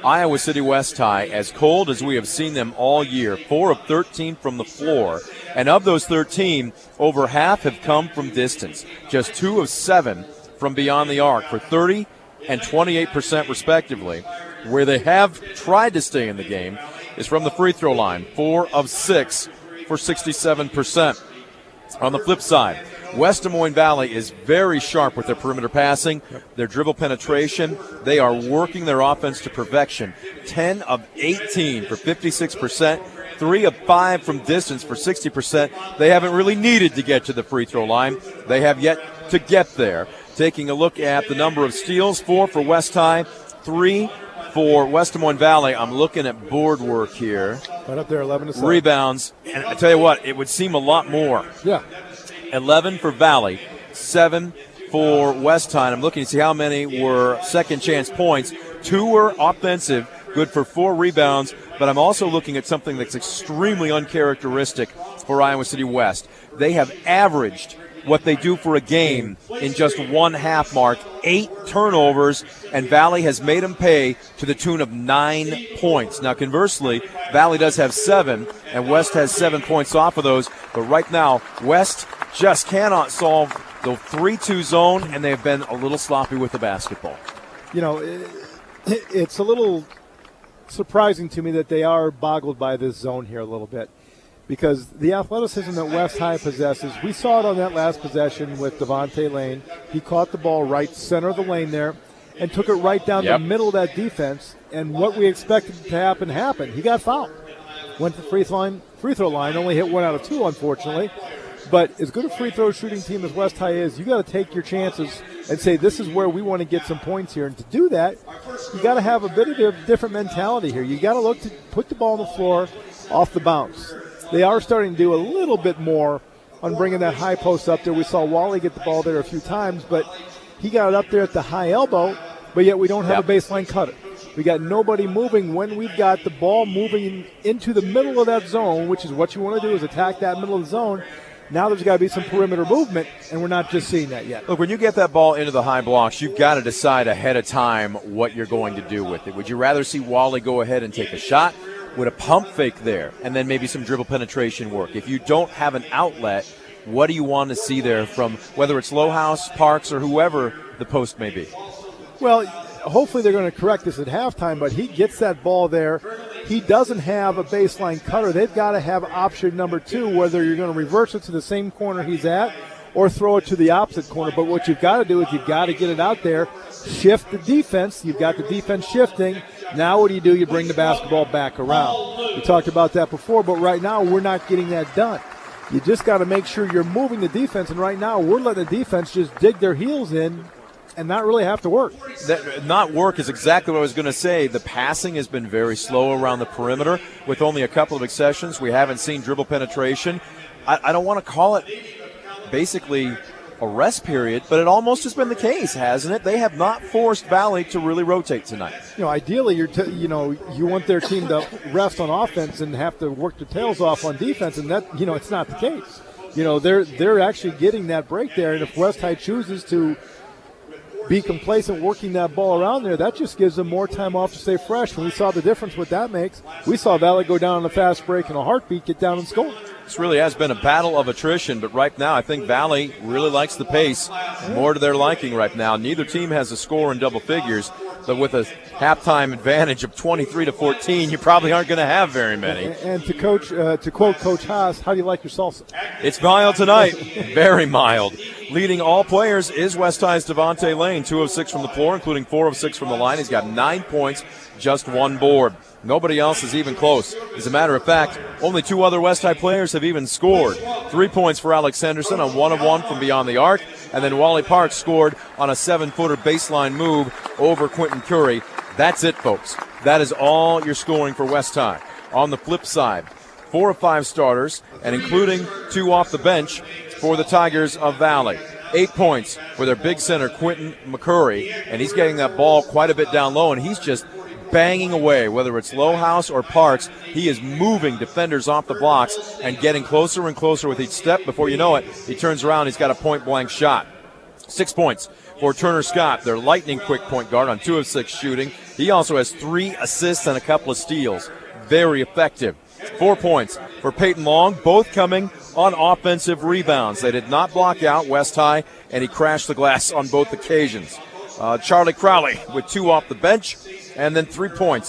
Iowa City West High, as cold as we have seen them all year, four of thirteen from the floor. And of those thirteen, over half have come from distance. Just two of seven from beyond the arc for thirty and twenty-eight percent respectively. Where they have tried to stay in the game is from the free throw line, four of six for sixty-seven percent. On the flip side, West Des Moines Valley is very sharp with their perimeter passing, their dribble penetration. They are working their offense to perfection. ten of eighteen for fifty-six percent, three of five from distance for sixty percent. They haven't really needed to get to the free throw line. They have yet to get there. Taking a look at the number of steals, four for West High, three for West Des Moines Valley. I'm looking at board work here. Right up there, eleven to seven. Rebounds, and I tell you what, it would seem a lot more. Yeah. eleven for Valley, seven for West High. I'm looking to see how many were second chance points. Two were offensive, good for four rebounds, but I'm also looking at something that's extremely uncharacteristic for Iowa City West. They have averaged what they do for a game in just one half mark, eight turnovers, and Valley has made them pay to the tune of nine points. Now, conversely, Valley does have seven, and West has seven points off of those, but right now, West just cannot solve the three two zone, and they've been a little sloppy with the basketball. You know, it, it's a little surprising to me that they are boggled by this zone here a little bit, because the athleticism that West High possesses, we saw it on that last possession with Devontae Lane. He caught the ball right center of the lane there and took it right down yep. the middle of that defense, and what we expected to happen happened. He got fouled. Went to the free throw line, free throw line, only hit one out of two, unfortunately. But as good a free throw shooting team as West High is, you got to take your chances and say, this is where we want to get some points here. And to do that, you got to have a bit of a different mentality here. You got to look to put the ball on the floor off the bounce. They are starting to do a little bit more on bringing that high post up there. We saw Wally get the ball there a few times, but he got it up there at the high elbow, but yet we don't have yep. a baseline cutter. We got nobody moving when we've got the ball moving into the middle of that zone, which is what you want to do is attack that middle of the zone. Now there's got to be some perimeter movement, and we're not just seeing that yet. Look, when you get that ball into the high blocks, you've got to decide ahead of time what you're going to do with it. Would you rather see Wally go ahead and take a shot with a pump fake there and then maybe some dribble penetration work? If you don't have an outlet, what do you want to see there from whether it's Lowhouse, Parks, or whoever the post may be? Well, hopefully they're going to correct this at halftime, but he gets that ball there. He doesn't have a baseline cutter. They've got to have option number two, whether you're going to reverse it to the same corner he's at or throw it to the opposite corner. But what you've got to do is you've got to get it out there, shift the defense. You've got the defense shifting. Now what do you do? You bring the basketball back around. We talked about that before, but right now we're not getting that done. You just got to make sure you're moving the defense, and right now we're letting the defense just dig their heels in and not really have to work. That, not work is exactly what I was going to say. The passing has been very slow around the perimeter. With only a couple of exceptions, we haven't seen dribble penetration. I, I don't want to call it basically a rest period, but it almost has been the case, hasn't it? They have not forced Valley to really rotate tonight. You know, ideally, you're t- you know you want their team to rest on offense and have to work their tails off on defense, and that you know it's not the case. You know, they're they're actually getting that break there, and if West High chooses to be complacent working that ball around there, that just gives them more time off to stay fresh. When we saw the difference what that makes, we saw Valley go down on a fast break and a heartbeat, get down and score. This really has been a battle of attrition, but right now I think Valley really likes the pace, more to their liking right now. Neither team has a score in double figures, but with a halftime advantage of twenty-three to fourteen, you probably aren't going to have very many. And, and to coach, uh, to quote Coach Haas, how do you like your salsa? It's mild tonight, very mild. Leading all players is West High's Devontae Lane, two of six from the floor, including four of six from the line. He's got nine points, just one board. Nobody else is even close. As a matter of fact, only two other West High players have even scored. Three points for Alex Henderson on one of one from beyond the arc, and then Wally Parks scored on a seven-footer baseline move over Quentin Curry. That's it, folks. That is all you're scoring for West High. On the flip side, four of five starters, and including two off the bench for the Tigers of Valley. Eight points for their big center, Quentin McCurry, and he's getting that ball quite a bit down low, and he's just banging away, whether it's Lowhouse or Parks. He is moving defenders off the blocks and getting closer and closer with each step. Before you know it, he turns around, he's got a point-blank shot. Six points for Turner Scott, their lightning quick point guard on two of six shooting. He also has three assists and a couple of steals. Very effective. Four points for Peyton Long, both coming on offensive rebounds. They did not block out West High, and he crashed the glass on both occasions. Uh, Charlie Crowley with two off the bench, and then three points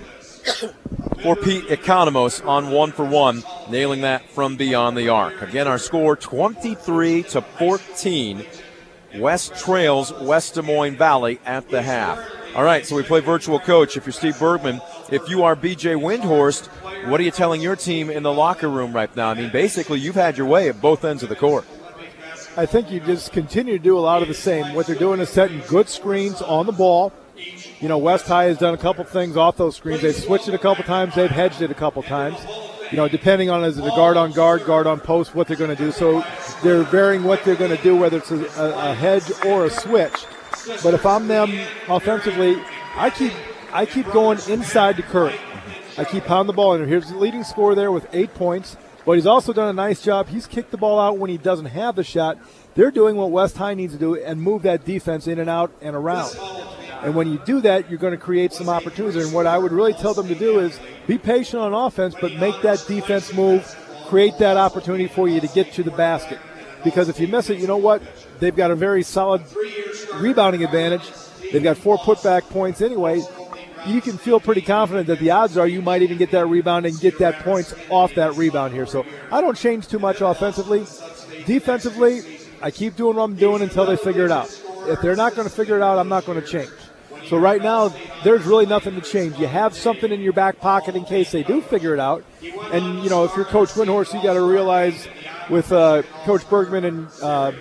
for Pete Economos on one for one, nailing that from beyond the arc. Again, our score twenty-three to fourteen. West trails West Des Moines Valley at the half. All right, so we play virtual coach. If you're Steve Bergman, if you are B J Windhorst, what are you telling your team in the locker room right now? I mean, basically, you've had your way at both ends of the court. I think you just continue to do a lot of the same. What they're doing is setting good screens on the ball. You know, West High has done a couple things off those screens. They've switched it a couple times. They've hedged it a couple times. You know, depending on is it a guard on guard, guard on post, what they're going to do. So they're varying what they're going to do, whether it's a, a, a hedge or a switch. But if I'm them offensively, I keep I keep going inside to Curry. I keep pounding the ball in. Here's the leading scorer there with eight points. But he's also done a nice job. He's kicked the ball out when he doesn't have the shot. They're doing what West High needs to do and move that defense in and out and around. And when you do that, you're going to create some opportunities. And what I would really tell them to do is be patient on offense, but make that defense move, create that opportunity for you to get to the basket. Because if you miss it, you know what? They've got a very solid rebounding advantage. They've got four putback points anyway. You can feel pretty confident that the odds are you might even get that rebound and get that points off that rebound here. So I don't change too much offensively. Defensively, I keep doing what I'm doing until they figure it out. If they're not going to figure it out, I'm not going to change. So right now, there's really nothing to change. You have something in your back pocket in case they do figure it out. And, you know, if you're Coach Windhorst, you got to realize with uh, Coach Bergman and uh,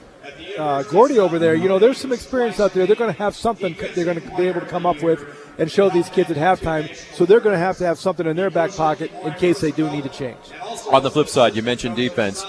uh, Gordy over there, you know, there's some experience out there. They're going to have something they're going to be able to come up with and show these kids at halftime. So they're going to have to have something in their back pocket in case they do need to change. On the flip side, you mentioned defense.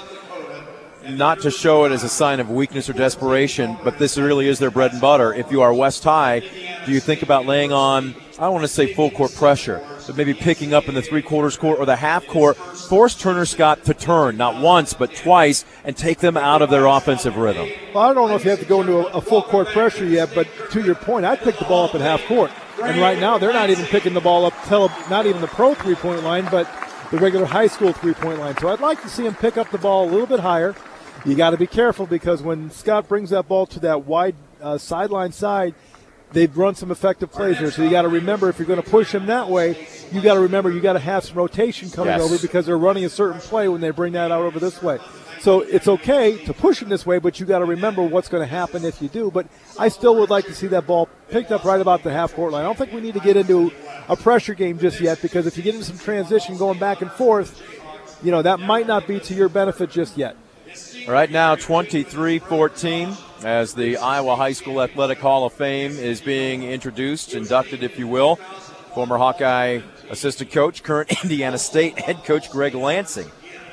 Not to show it as a sign of weakness or desperation, but this really is their bread and butter. If you are West High, do you think about laying on, I don't want to say full court pressure, but maybe picking up in the three-quarters court or the half court, force Turner Scott to turn, not once but twice, and take them out of their offensive rhythm? Well, I don't know if you have to go into a, a full court pressure yet, but to your point, I'd pick the ball up at half court. And right now, they're not even picking the ball up, till, not even the pro three-point line, but the regular high school three-point line. So I'd like to see him pick up the ball a little bit higher. You got to be careful because when Scott brings that ball to that wide uh, sideline side, they've run some effective plays there. So you got to remember, if you're going to push him that way, you got to remember you got to have some rotation coming yes. over because they're running a certain play when they bring that out over this way. So it's okay to push him this way, but you got to remember what's going to happen if you do. But I still would like to see that ball picked up right about the half-court line. I don't think we need to get into a pressure game just yet because if you get into some transition going back and forth, you know, that might not be to your benefit just yet. Right now, twenty-three fourteen, as the Iowa High School Athletic Hall of Fame is being introduced, inducted, if you will. Former Hawkeye assistant coach, current Indiana State head coach Greg Lansing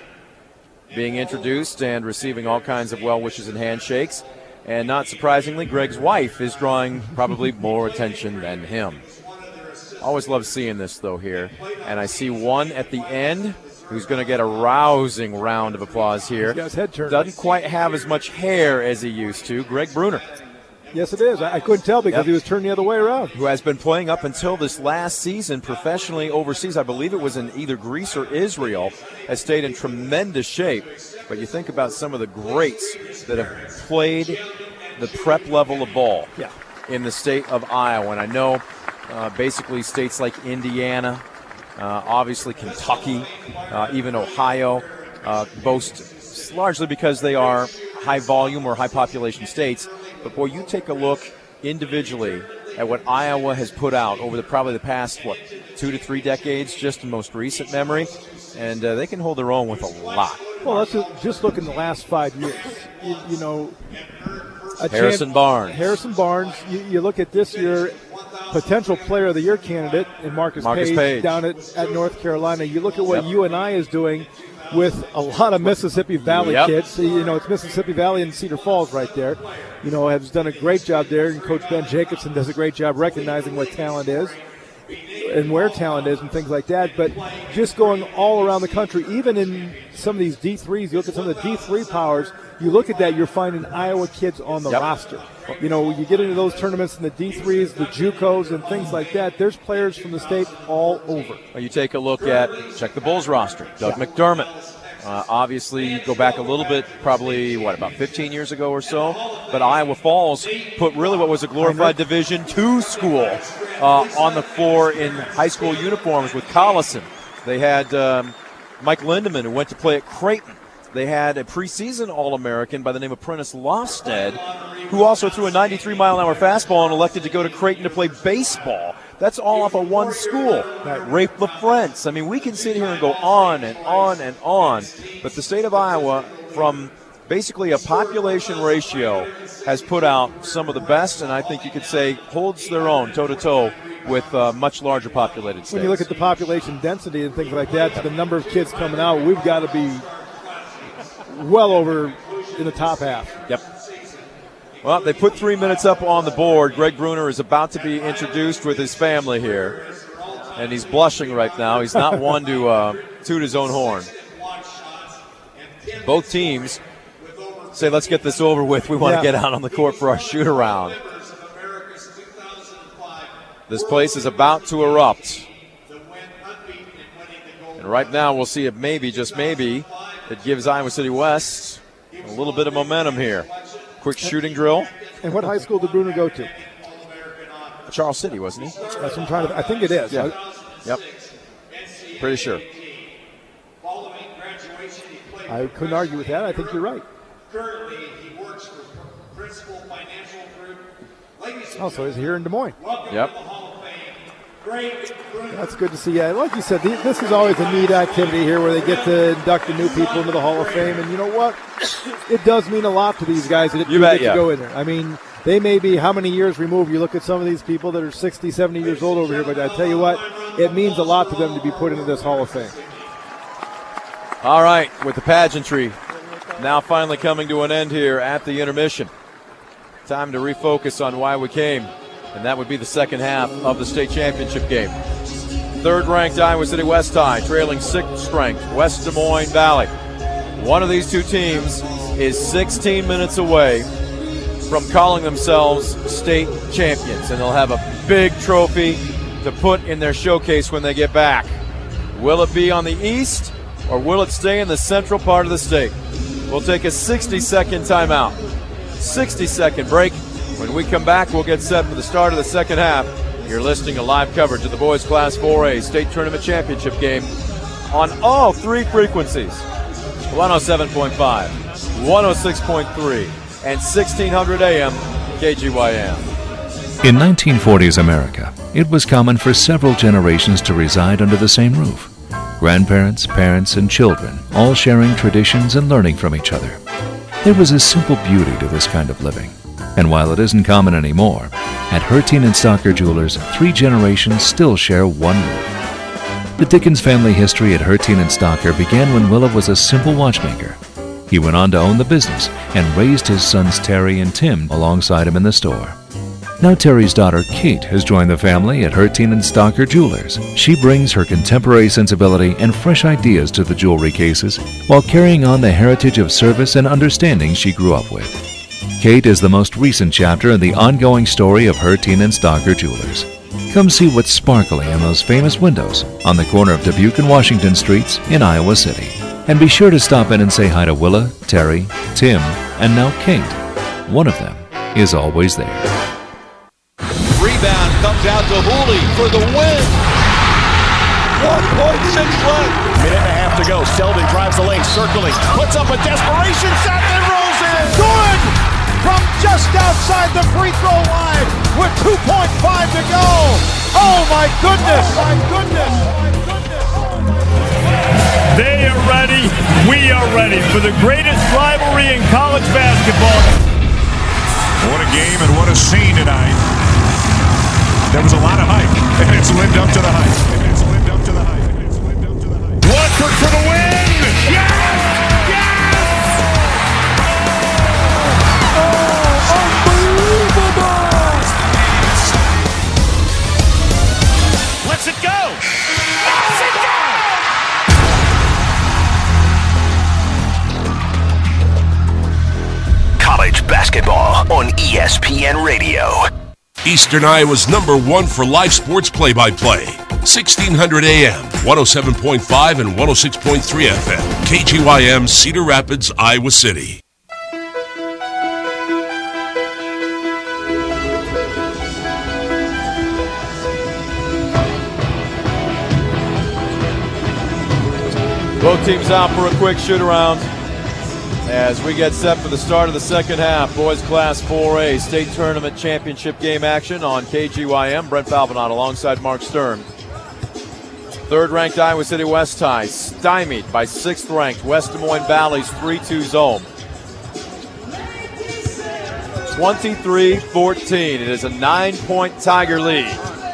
being introduced and receiving all kinds of well wishes and handshakes. And not surprisingly, Greg's wife is drawing probably more attention than him. Always love seeing this, though, here. And I see one at the end who's going to get a rousing round of applause here. He's got his head turned. Doesn't quite have as much hair as he used to. Greg Bruner. Yes, it is. I, I couldn't tell because yep. he was turned the other way around. Who has been playing up until this last season professionally overseas. I believe it was in either Greece or Israel. Has stayed in tremendous shape. But you think about some of the greats that have played the prep level of ball yeah. in the state of Iowa. And I know uh, basically states like Indiana, Uh, obviously Kentucky, uh, even Ohio, uh, boast largely because they are high volume or high population states. But boy, you take a look individually at what Iowa has put out over the probably the past, what, two to three decades, just in most recent memory, and uh, they can hold their own with a lot. Well, let's just, just look in the last five years. You, you know, a Harrison champ, Barnes. Harrison Barnes. You, you look at this year, potential player of the year candidate in Marcus, Marcus Page, Page down at, at North Carolina. You look at what yep. U N I is doing with a lot of Mississippi Valley yep. kids. You know, it's Mississippi Valley and Cedar Falls right there. You know, has done a great job there, and Coach Ben Jacobson does a great job recognizing what talent is. and where talent is and things like that, but just going all around the country, even in some of these D threes, you look at some of the D three powers, you look at that, you're finding Iowa kids on the yep. roster. You know, you get into those tournaments in the D threes, the JUCOs, and things like that, there's players from the state all over. Well, you take a look at, check the Bulls roster, Doug yeah. McDermott. Uh, obviously, go back a little bit, probably, what, about fifteen years ago or so. But Iowa Falls put really what was a glorified Division two school uh, on the floor in high school uniforms with Collison. They had um, Mike Lindemann, who went to play at Creighton. They had a preseason All-American by the name of Prentice Lofstead, who also threw a ninety-three mile an hour fastball and elected to go to Creighton to play baseball. That's all off of one school. Rafe LaFrentz. I mean, we can sit here and go on and on and on, but the state of Iowa, from basically a population ratio, has put out some of the best, and I think you could say holds their own toe-to-toe with uh, much larger populated states. When you look at the population density and things like that, to the number of kids coming out, we've got to be well over in the top half. Yep. Well, they put three minutes up on the board. Greg Bruner is about to be introduced with his family here, and he's blushing right now. He's not one to uh, toot his own horn. Both teams say, let's get this over with. We want yeah. to get out on the court for our shoot-around. This place is about to erupt. And right now we'll see if maybe, just maybe, it gives Iowa City West a little bit of momentum here. Quick shooting drill. And what high school did Bruner go to? Charles City, wasn't he? That's what I'm trying to. I think it is. Yeah. Yep. Pretty sure. I couldn't argue with that. I think you're right. Currently, he works for Principal Financial Group. Oh, so he's here in Des Moines. Yep. That's good to see. Yeah, like you said, this is always a neat activity here where they get to induct the new people into the Hall of Fame. And you know what? It does mean a lot to these guys that you get bet, to yeah. go in there. I mean, they may be how many years removed. You look at some of these people that are sixty, seventy years old over here, but I tell you what, it means a lot to them to be put into this Hall of Fame. All right, with the pageantry now finally coming to an end here at the intermission. Time to refocus on why we came, and that would be the second half of the state championship game. Third-ranked Iowa City West High, trailing sixth-ranked West Des Moines Valley. One of these two teams is sixteen minutes away from calling themselves state champions, and they'll have a big trophy to put in their showcase when they get back. Will it be on the east, or will it stay in the central part of the state? We'll take a sixty-second timeout. sixty-second break. When we come back, we'll get set for the start of the second half. You're listening to live coverage of the Boys Class four A State Tournament Championship game on all three frequencies, one oh seven point five, one oh six point three, and sixteen hundred A M K G Y M. In nineteen forties America, it was common for several generations to reside under the same roof. Grandparents, parents, and children, all sharing traditions and learning from each other. There was a simple beauty to this kind of living. And while it isn't common anymore, at Hertine and Stocker Jewelers, three generations still share one roof. The Dickens family history at Hertine and Stocker began when Willa was a simple watchmaker. He went on to own the business and raised his sons Terry and Tim alongside him in the store. Now Terry's daughter Kate has joined the family at Hertine and Stocker Jewelers. She brings her contemporary sensibility and fresh ideas to the jewelry cases while carrying on the heritage of service and understanding she grew up with. Kate is the most recent chapter in the ongoing story of Hertine and Stocker Jewelers. Come see what's sparkling in those famous windows on the corner of Dubuque and Washington Streets in Iowa City. And be sure to stop in and say hi to Willa, Terry, Tim, and now Kate. One of them is always there. Rebound comes out to Hooley for the win. one point six left. Minute and a half to go. Selden drives the lane, circling, puts up a desperation shot and rolls in. Good! From just outside the free throw line with two point five to go. Oh my goodness! Oh my goodness! My goodness! They are ready. We are ready for the greatest rivalry in college basketball. What a game and what a scene tonight. There was a lot of hype, and it's lived up to the hype. And it's lived up to the hype. And it's lived up to the hype. Watford for the win! Yes! basketball on E S P N Radio. Eastern Iowa's number one for live sports play-by-play. sixteen hundred A M, one oh seven point five and one oh six point three F M. K G Y M, Cedar Rapids, Iowa City. Both teams out for a quick shoot-around as we get set for the start of the second half. Boys Class four A State Tournament Championship game action on K G Y M. Brent Falvanot alongside Mark Stern. Third-ranked Iowa City West High stymied by sixth-ranked West Des Moines Valley's three two zone. twenty-three fourteen. It is a nine-point Tiger lead.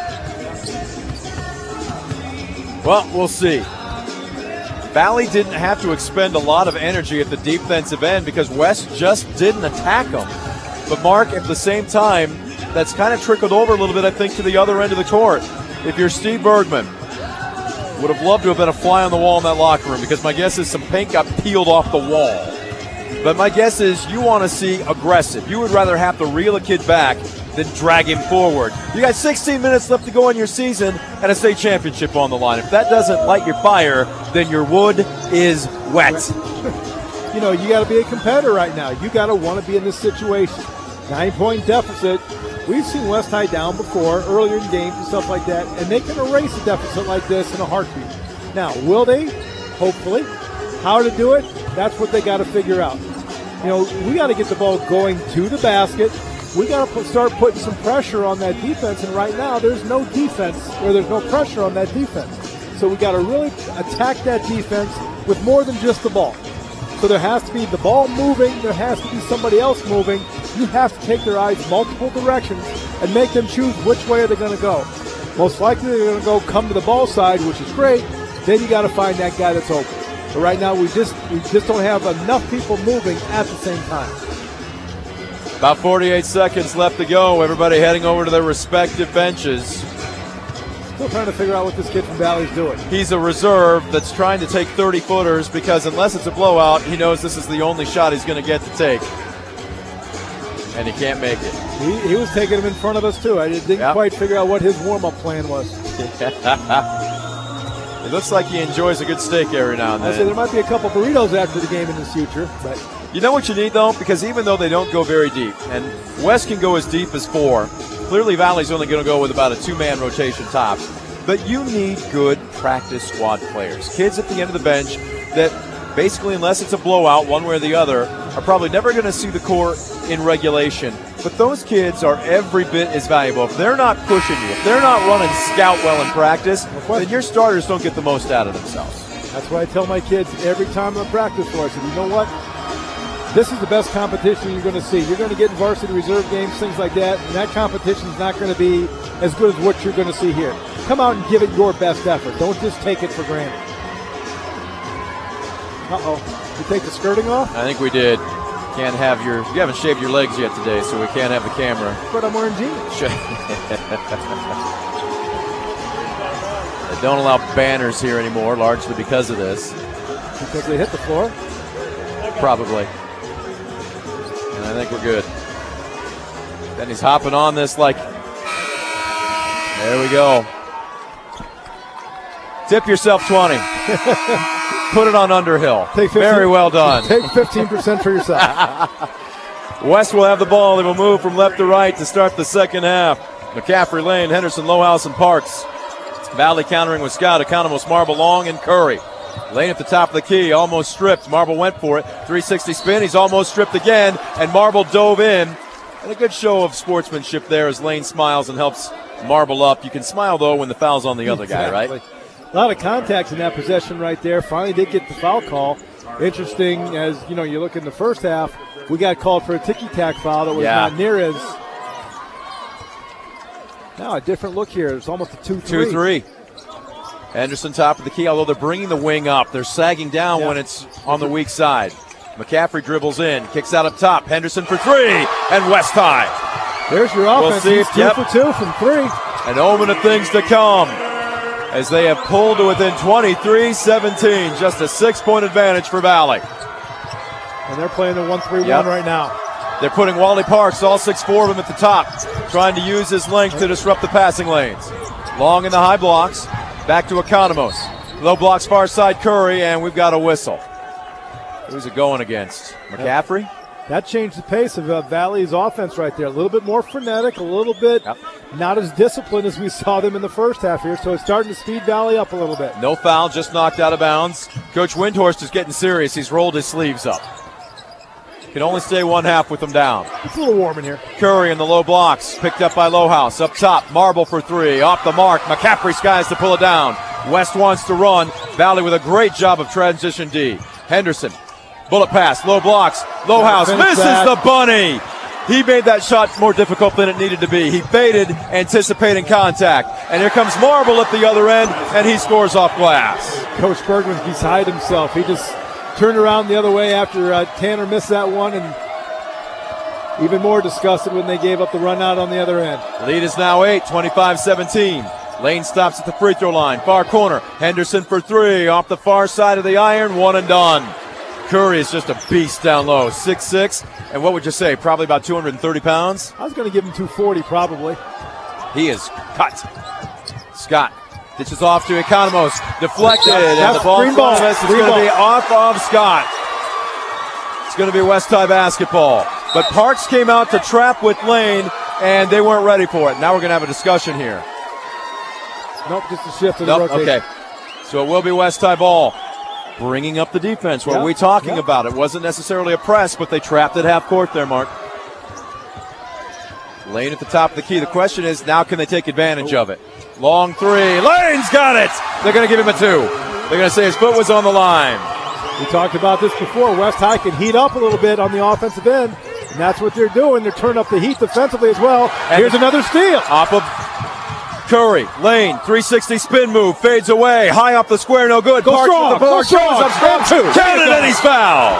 Well, we'll see. Valley didn't have to expend a lot of energy at the defensive end because West just didn't attack them. But, Mark, at the same time, that's kind of trickled over a little bit, I think, to the other end of the court. If you're Steve Bergman, would have loved to have been a fly on the wall in that locker room because my guess is some paint got peeled off the wall. But my guess is you want to see aggressive. You would rather have to reel a kid back than drag him forward. You got sixteen minutes left to go in your season and a state championship on the line. If that doesn't light your fire, then your wood is wet. You know, you got to be a competitor right now. You got to want to be in this situation. Nine-point deficit. We've seen West High down before, earlier in games and stuff like that, and they can erase a deficit like this in a heartbeat. Now, will they? Hopefully. How to do it? That's what they got to figure out. You know, we got to get the ball going to the basket. We got to put, start putting some pressure on that defense, and right now there's no defense, or there's no pressure on that defense. So we got to really attack that defense with more than just the ball. So there has to be the ball moving, there has to be somebody else moving. You have to take their eyes multiple directions and make them choose which way are they going to go. Most likely they're going to go come to the ball side, which is great. Then you got to find that guy that's open. But right now we just we just don't have enough people moving at the same time. About forty-eight seconds left to go. Everybody heading over to their respective benches. Still trying to figure out what this kid from Valley's doing. He's a reserve that's trying to take thirty-footers because unless it's a blowout, he knows this is the only shot he's going to get to take. And he can't make it. He, he was taking him in front of us, too. I didn't yep. quite figure out what his warm-up plan was. It looks like he enjoys a good steak every now and then. I say there might be a couple burritos after the game in the future, but you know what you need, though? Because even though they don't go very deep, and West can go as deep as four, clearly Valley's only going to go with about a two-man rotation tops. But you need good practice squad players. Kids at the end of the bench that basically, unless it's a blowout one way or the other, are probably never going to see the court in regulation. But those kids are every bit as valuable. If they're not pushing you, if they're not running scout well in practice, then your starters don't get the most out of themselves. That's why I tell my kids every time I practice for, I said, you know what? This is the best competition you're going to see. You're going to get in varsity reserve games, things like that, and that competition is not going to be as good as what you're going to see here. Come out and give it your best effort. Don't just take it for granted. Uh-oh. You take the skirting off? I think we did. Can't have your, you haven't shaved your legs yet today, so we can't have the camera. But I'm wearing jeans. They don't allow banners here anymore, largely because of this. Because they hit the floor? Probably. And I think we're good. Then he's hopping on this like, there we go. Tip yourself twenty. Put it on Underhill. Take fifteen, Very well done. Take fifteen percent for yourself. West will have the ball. They will move from left to right to start the second half. McCaffrey, Lane, Henderson, Lowhouse, and Parks. Valley countering with Scott, Economos, Marble, Long, and Curry. Lane at the top of the key, almost stripped. Marble went for it. three sixty spin. He's almost stripped again, and Marble dove in. And a good show of sportsmanship there as Lane smiles and helps Marble up. You can smile, though, when the foul's on the other exactly. guy, right? A lot of contacts in that possession right there. Finally did get the foul call. Interesting, as you know, you look in the first half, we got called for a ticky-tack foul that was yeah. not near as. Now a different look here. It's almost a two three. two three. Henderson top of the key, although they're bringing the wing up. They're sagging down yeah. when it's on the weak side. McCaffrey dribbles in, kicks out up top. Henderson for three, and West High. There's your offense. We'll see. Two yep. for two from three. An omen of things to come, as they have pulled to within twenty-three seventeen. Just a six-point advantage for Valley. And they're playing the one three one yep. right now. They're putting Wally Parks, all six four of them at the top, trying to use his length to disrupt the passing lanes. Long in the high blocks, back to Economos. Low blocks far side Curry, and we've got a whistle. Who's it going against? McCaffrey? That changed the pace of uh, Valley's offense right there. A little bit more frenetic, a little bit yep. not as disciplined as we saw them in the first half here, so it's starting to speed Valley up a little bit. No foul, just knocked out of bounds. Coach Windhorst is getting serious. He's rolled his sleeves up. Can only stay one half with them down. It's a little warm in here. Curry in the low blocks, picked up by Lowhouse. Up top, Marble for three, off the mark. McCaffrey skies to pull it down. West wants to run. Valley with a great job of transition D. Henderson. Bullet pass, low blocks, Lowhouse misses that. The bunny. He made that shot more difficult than it needed to be. He baited, anticipating contact. And here comes Marble at the other end, and he scores off glass. Coach Bergman's beside himself. He just turned around the other way after uh, Tanner missed that one, and even more disgusted when they gave up the run out on the other end. Lead is now eight, twenty-five seventeen. Lane stops at the free throw line. Far corner, Henderson for three, off the far side of the iron, one and done. Curry is just a beast down low, six six, and what would you say, probably about two hundred thirty pounds? I was going to give him two forty probably. He is cut. Scott ditches off to Economos, deflected, that's, and that's the ball green ball. It's going to be off of Scott. It's going to be West High basketball. But Parks came out to trap with Lane, and they weren't ready for it. Now we're going to have a discussion here. Nope, just a shift in nope, the rotation. Okay, so it will be West High ball. Bringing up the defense. What yep. are we talking yep. about? It wasn't necessarily a press, but they trapped at half court there, Mark. Lane at the top of the key. The question is, now can they take advantage Ooh. of it? Long three. Lane's got it! They're going to give him a two. They're going to say his foot was on the line. We talked about this before. West High can heat up a little bit on the offensive end, and that's what they're doing. They're turning up the heat defensively as well. And here's another steal. Off of Curry, Lane, three sixty spin move, fades away, high off the square, no good. Go Parks strong, with the board, go strong. Jones up strong, two. Counted, and he's fouled.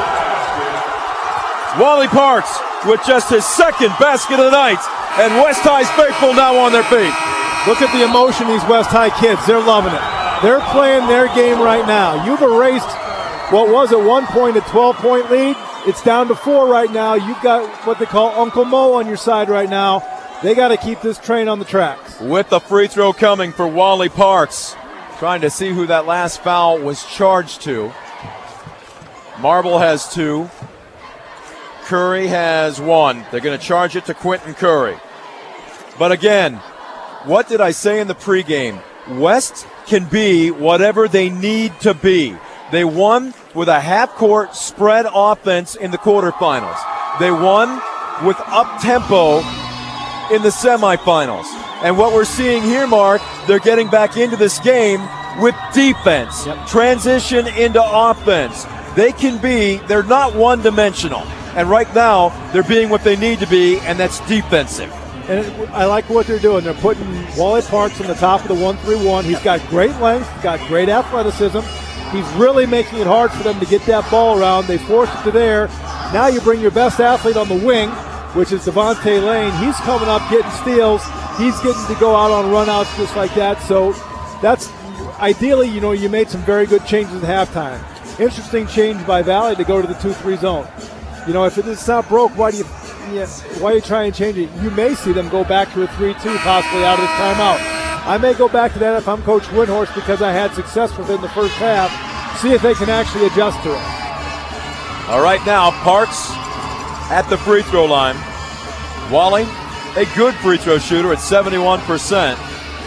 Wally Parks with just his second basket of the night, and West High's faithful now on their feet. Look at the emotion these West High kids. They're loving it. They're playing their game right now. You've erased what was at one point a twelve-point lead. It's down to four right now. You've got what they call Uncle Mo on your side right now. They got to keep this train on the tracks. With the free throw coming for Wally Parks. Trying to see who that last foul was charged to. Marble has two. Curry has one. They're going to charge it to Quentin Curry. But again, what did I say in the pregame? West can be whatever they need to be. They won with a half-court spread offense in the quarterfinals. They won with up-tempo in the semifinals. And what we're seeing here, Mark, they're getting back into this game with defense. Yep. Transition into offense. They can be, they're not one-dimensional. And right now, they're being what they need to be, and that's defensive. And it, I like what they're doing. They're putting Wally Parks on the top of the one three one. He's got great length, he's got great athleticism. He's really making it hard for them to get that ball around. They force it to there. Now you bring your best athlete on the wing, which is Devontae Lane. He's coming up, getting steals. He's getting to go out on runouts just like that. So that's ideally, you know, you made some very good changes at halftime. Interesting change by Valley to go to the two three zone. You know, if it's not broke, why do you yeah, why are you trying to change it? You may see them go back to a three two possibly out of this timeout. I may go back to that if I'm Coach Windhorst because I had success with it in the first half. See if they can actually adjust to it. All right, now Parks at the free throw line. Wally, a good free throw shooter at seventy-one percent.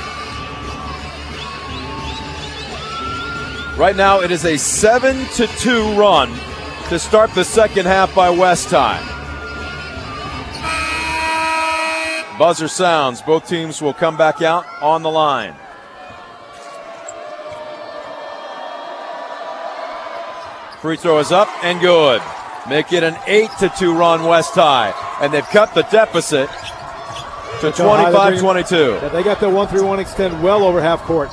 Right now it is a seven to two run to start the second half by West High. Buzzer sounds. Both teams will come back out on the line. Free throw is up and good. Make it an eight to two run West High. And they've cut the deficit to twenty-five twenty-two. Yeah, they got their one three one extend well over half court.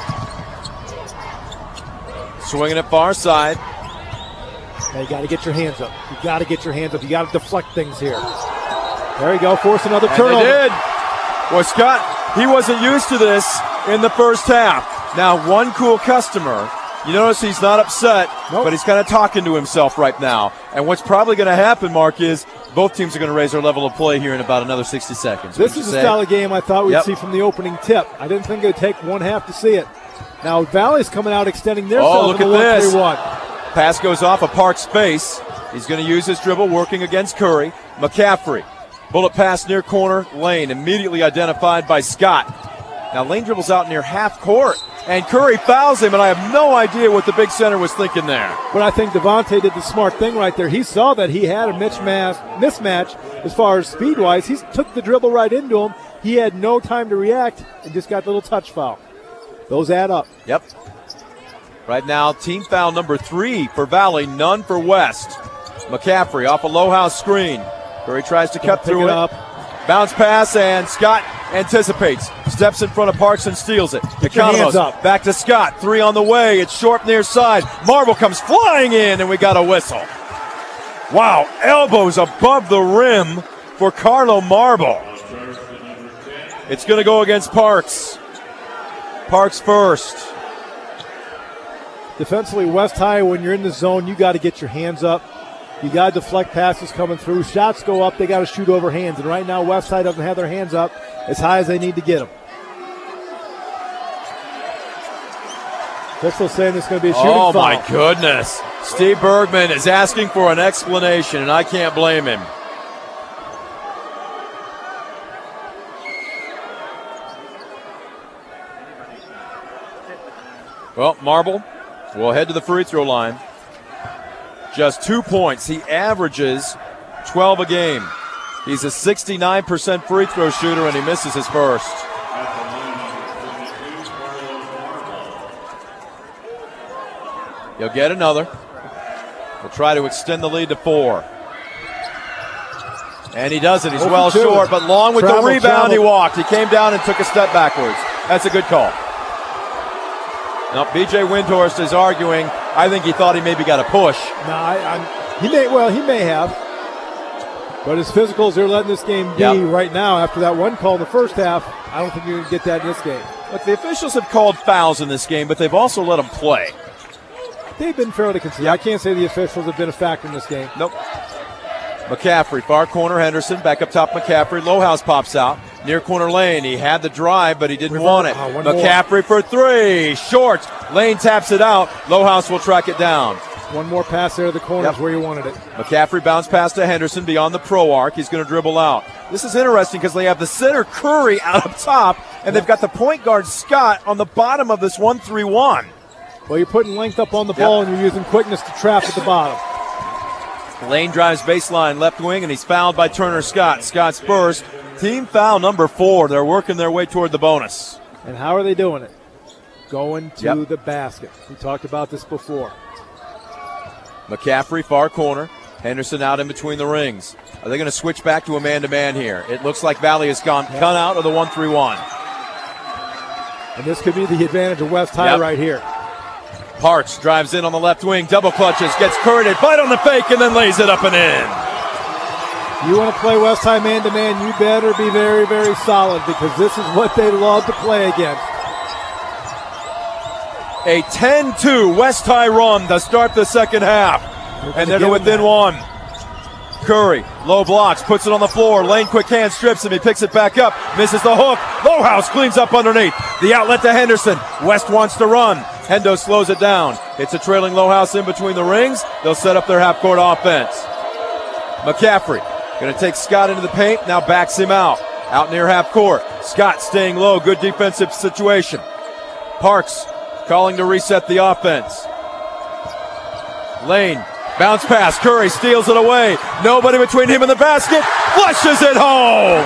Swinging it far side. Now you got to get your hands up. You got to get your hands up. You got to deflect things here. There you go. Force another turnover. And they did. Well, Scott, he wasn't used to this in the first half. Now, one cool customer You notice he's not upset, nope. but he's kind of talking to himself right now. And what's probably going to happen, Mark, is both teams are going to raise their level of play here in about another sixty seconds. This is the style of game I thought we'd yep. see from the opening tip. I didn't think it would take one half to see it. Now Valley's coming out, extending their Oh, look in at the this. one three one. Pass goes off a Parks face. He's going to use his dribble, working against Curry. McCaffrey. Bullet pass near corner. Lane immediately identified by Scott. Now Lane dribbles out near half court, and Curry fouls him, and I have no idea what the big center was thinking there. But I think Devontae did the smart thing right there. He saw that he had a mismatch, mismatch as far as speed-wise. He took the dribble right into him. He had no time to react and just got a little touch foul. Those add up. Yep. Right now, team foul number three for Valley, none for West. McCaffrey off a low-house screen. Curry tries to cut through it. Up. Bounce pass, and Scott anticipates. Steps in front of Parks and steals it. Hands up. Back to Scott. Three on the way. It's short near side. Marble comes flying in, and we got a whistle. Wow, elbows above the rim for Carlo Marble. It's going to go against Parks. Parks first. Defensively, West High, when you're in the zone, you got to get your hands up. You got to deflect passes coming through. Shots go up, they got to shoot over hands. And right now, West Side doesn't have their hands up as high as they need to get them. Officials saying it's going to be a shooting foul. Oh, foul. my goodness. Steve Bergman is asking for an explanation, and I can't blame him. Well, Marble will head to the free throw line. Just two points. He averages twelve a game. He's a sixty-nine percent free throw shooter, and he misses his first. He'll get another. We'll try to extend the lead to four. And he does it. He's well short, but long with Travel, the rebound, travel. he walked. He came down and took a step backwards. That's a good call. Now, B J Windhorst is arguing. I think he thought he maybe got a push. No, I, I'm, he may. Well, he may have. But his physicals are letting this game be Yep. right now. After that one call in the first half, I don't think you're going to get that in this game. Look, the officials have called fouls in this game, but they've also let them play. They've been fairly consistent. I can't say the officials have been a factor in this game. Nope. McCaffrey, far corner, Henderson. Back up top, McCaffrey. Lowhouse pops out. Near corner Lane. He had the drive, but he didn't Reverse. want it. Oh, one McCaffrey for three. Short. Lane taps it out. Lowhouse will track it down. One more pass there to the corner is Yep. where you wanted it. McCaffrey bounced pass to Henderson beyond the pro arc. He's going to dribble out. This is interesting because they have the center Curry out up top, and they've got the point guard Scott on the bottom of this one three one. Well, you're putting length up on the ball, Yep. and you're using quickness to trap at the bottom. Lane drives baseline left wing, and he's fouled by Turner Scott. Scott's first. Team foul number four. They're working their way toward the bonus. And how are they doing it? Going to Yep. the basket. We talked about this before. McCaffrey, far corner. Henderson out in between the rings. Are they going to switch back to a man-to-man here? It looks like Valley has gone cut out of the one three one. And this could be the advantage of West High Yep. right here. Parks drives in on the left wing, double clutches, gets Curry to bite on the fake, and then lays it up and in. You want to play West High man-to-man, you better be very, very solid because this is what they love to play against. A ten two West High run to start the second half. And they're to within one. Curry, low blocks, puts it on the floor. Lane quick hand strips him. He picks it back up. Misses the hook. Lowhouse cleans up underneath. The outlet to Henderson. West wants to run. Hendo slows it down. It's a trailing Lowhouse in between the rings. They'll set up their half-court offense. McCaffrey going to take Scott into the paint. Now backs him out. Out near half court. Scott staying low. Good defensive situation. Parks calling to reset the offense. Lane, bounce pass. Curry steals it away. Nobody between him and the basket. Flushes it home.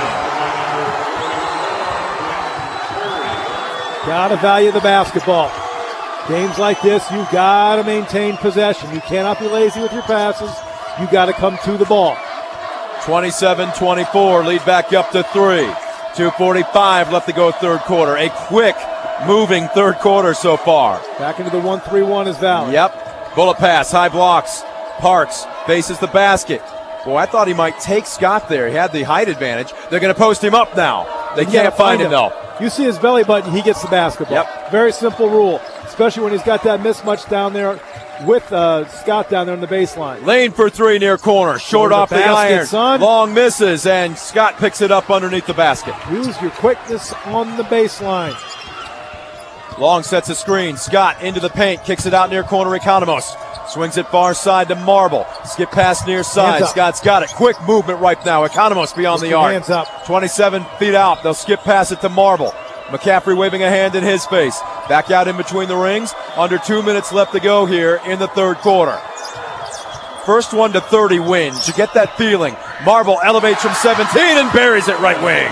Gotta value the basketball. Games like this, you gotta maintain possession. You cannot be lazy with your passes. You gotta come to the ball. twenty-seven twenty-four, lead back up to three. two forty-five left to go third quarter. A quick moving third quarter so far. Back into the one three one is Valley. Yep. Bullet pass, high blocks. Parks faces the basket. Boy, I thought he might take Scott there. He had the height advantage. They're going to post him up now. They You can't gotta find him, though. You see his belly button, he gets the basketball. Yep. Very simple rule, especially when he's got that mismatch down there with uh, Scott down there on the baseline. Lane for three near corner. Short Over off the the, basket, iron. son. Long misses, and Scott picks it up underneath the basket. Use your quickness on the baseline. Long sets a screen. Scott into the paint. Kicks it out near corner. Economos. Swings it far side to Marble. Skip pass near side. Scott's got it. Quick movement right now. Economos beyond the arc. Hands up. twenty-seven feet out. They'll skip pass it to Marble. McCaffrey waving a hand in his face. Back out in between the rings. Under two minutes left to go here in the third quarter. First one to thirty wins. You get that feeling. Marble elevates from seventeen and buries it right wing.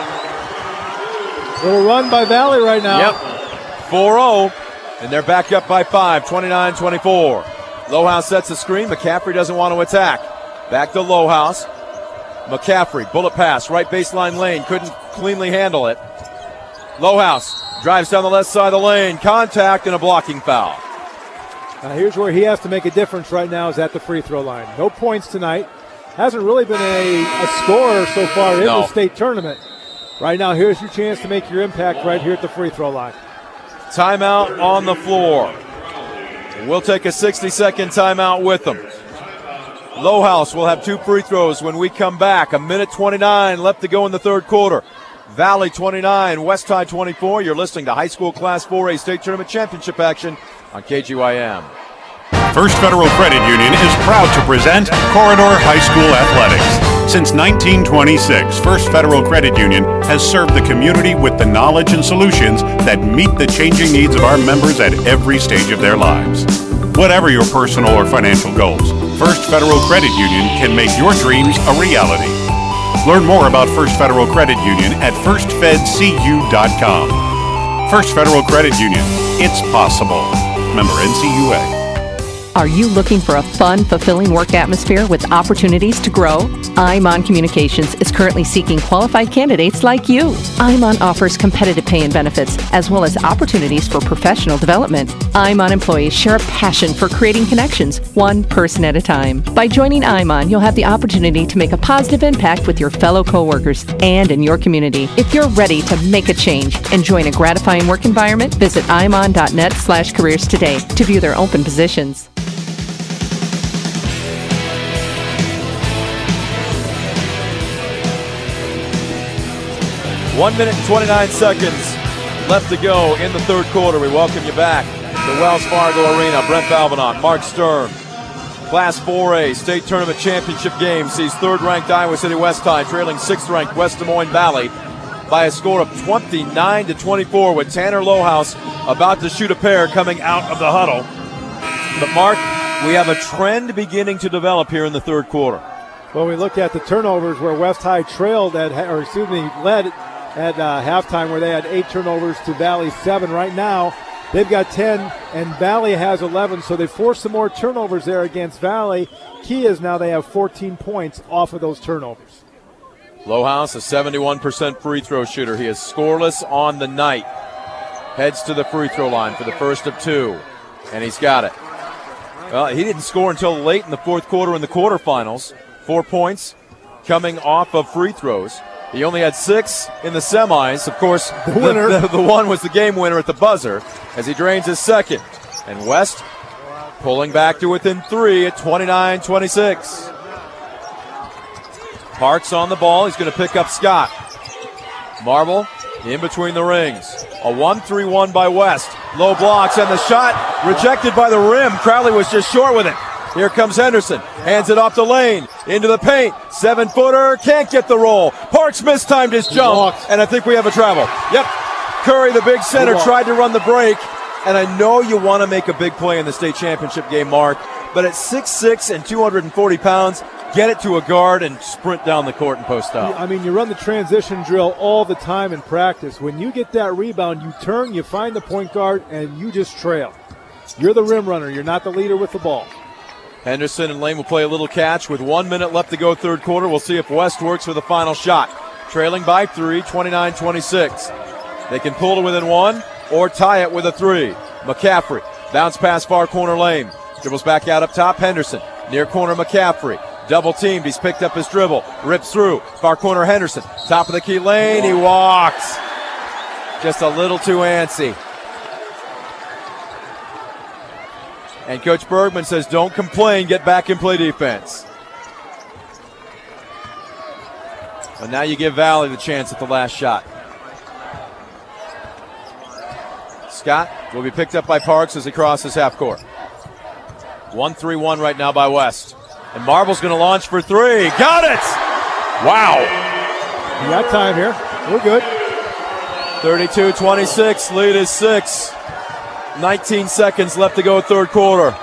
Little run by Valley right now. Yep. four oh. And they're back up by five. twenty-nine twenty-four. Lowhouse sets a screen. McCaffrey doesn't want to attack. Back to Lowhouse. McCaffrey, bullet pass, right baseline lane. Couldn't cleanly handle it. Lowhouse drives down the left side of the lane. Contact and a blocking foul. Now here's where he has to make a difference right now is at the free throw line. No points tonight. Hasn't really been a, a scorer so far in No. the state tournament. Right now, here's your chance to make your impact right here at the free throw line. Timeout on the floor. We'll take a sixty-second timeout with them. Lowhouse will have two free throws when we come back. A minute twenty-nine left to go in the third quarter. Valley twenty-nine, West High twenty-four. You're listening to High School Class four A State Tournament Championship action on K G Y M. First Federal Credit Union is proud to present Corridor High School Athletics. Since nineteen twenty-six, First Federal Credit Union has served the community with the knowledge and solutions that meet the changing needs of our members at every stage of their lives. Whatever your personal or financial goals, First Federal Credit Union can make your dreams a reality. Learn more about First Federal Credit Union at first fed c u dot com. First Federal Credit Union. It's possible. Member N C U A. Are you looking for a fun, fulfilling work atmosphere with opportunities to grow? Imon Communications is currently seeking qualified candidates like you. Imon offers competitive pay and benefits, as well as opportunities for professional development. Imon employees share a passion for creating connections, one person at a time. By joining Imon, you'll have the opportunity to make a positive impact with your fellow coworkers and in your community. If you're ready to make a change and join a gratifying work environment, visit imon.net slash careers today to view their open positions. One minute and twenty-nine seconds left to go in the third quarter. We welcome you back to Wells Fargo Arena. Brent Balvenock, Mark Sturm. Class four A State Tournament Championship game sees third-ranked Iowa City West High trailing sixth-ranked West Des Moines Valley by a score of twenty-nine to twenty-four, with Tanner Lowhouse about to shoot a pair coming out of the huddle. But Mark, we have a trend beginning to develop here in the third quarter. Well, we look at the turnovers where West High trailed at, or excuse me, led at uh, halftime, where they had eight turnovers to Valley seven. Right now, they've got ten, and Valley has eleven, so they forced some more turnovers there against Valley. Key is now they have fourteen points off of those turnovers. Lowhouse, a seventy-one percent free throw shooter. He is scoreless on the night. Heads to the free throw line for the first of two, and he's got it. Well, he didn't score until late in the fourth quarter in the quarterfinals. Four points coming off of free throws. He only had six in the semis. Of course, the, winner. the, the, the one was the game winner at the buzzer as he drains his second. And West pulling back to within three at twenty-nine twenty-six. Parks on the ball. He's going to pick up Scott. Marble in between the rings. A one three one by West. Low blocks, and the shot rejected by the rim. Crowley was just short with it. Here comes Henderson. Hands it off the lane. Into the paint. Seven-footer. Can't get the roll. Parks mistimed his jump. And I think we have a travel. Yep. Curry, the big center, tried to run the break. And I know you want to make a big play in the state championship game, Mark. But at six six and two hundred forty pounds, get it to a guard and sprint down the court and post up. I mean, you run the transition drill all the time in practice. When you get that rebound, you turn, you find the point guard, and you just trail. You're the rim runner. You're not the leader with the ball. Henderson and Lane will play a little catch with one minute left to go third quarter. We'll see if West works for the final shot. Trailing by three, twenty-nine twenty-six. They can pull to within one or tie it with a three. McCaffrey, bounce pass far corner lane. Dribbles back out up top, Henderson. Near corner, McCaffrey. Double teamed. He's picked up his dribble. Rips through. Far corner Henderson. Top of the key lane. He walks. Just a little too antsy. And Coach Bergman says, don't complain. Get back and play defense. And now you give Valley the chance at the last shot. Scott will be picked up by Parks as he crosses half court. one three one right now by West. And Marble's going to launch for three. Got it! Wow. We got time here. We're good. thirty-two twenty-six. Lead is six. nineteen seconds left to go third quarter.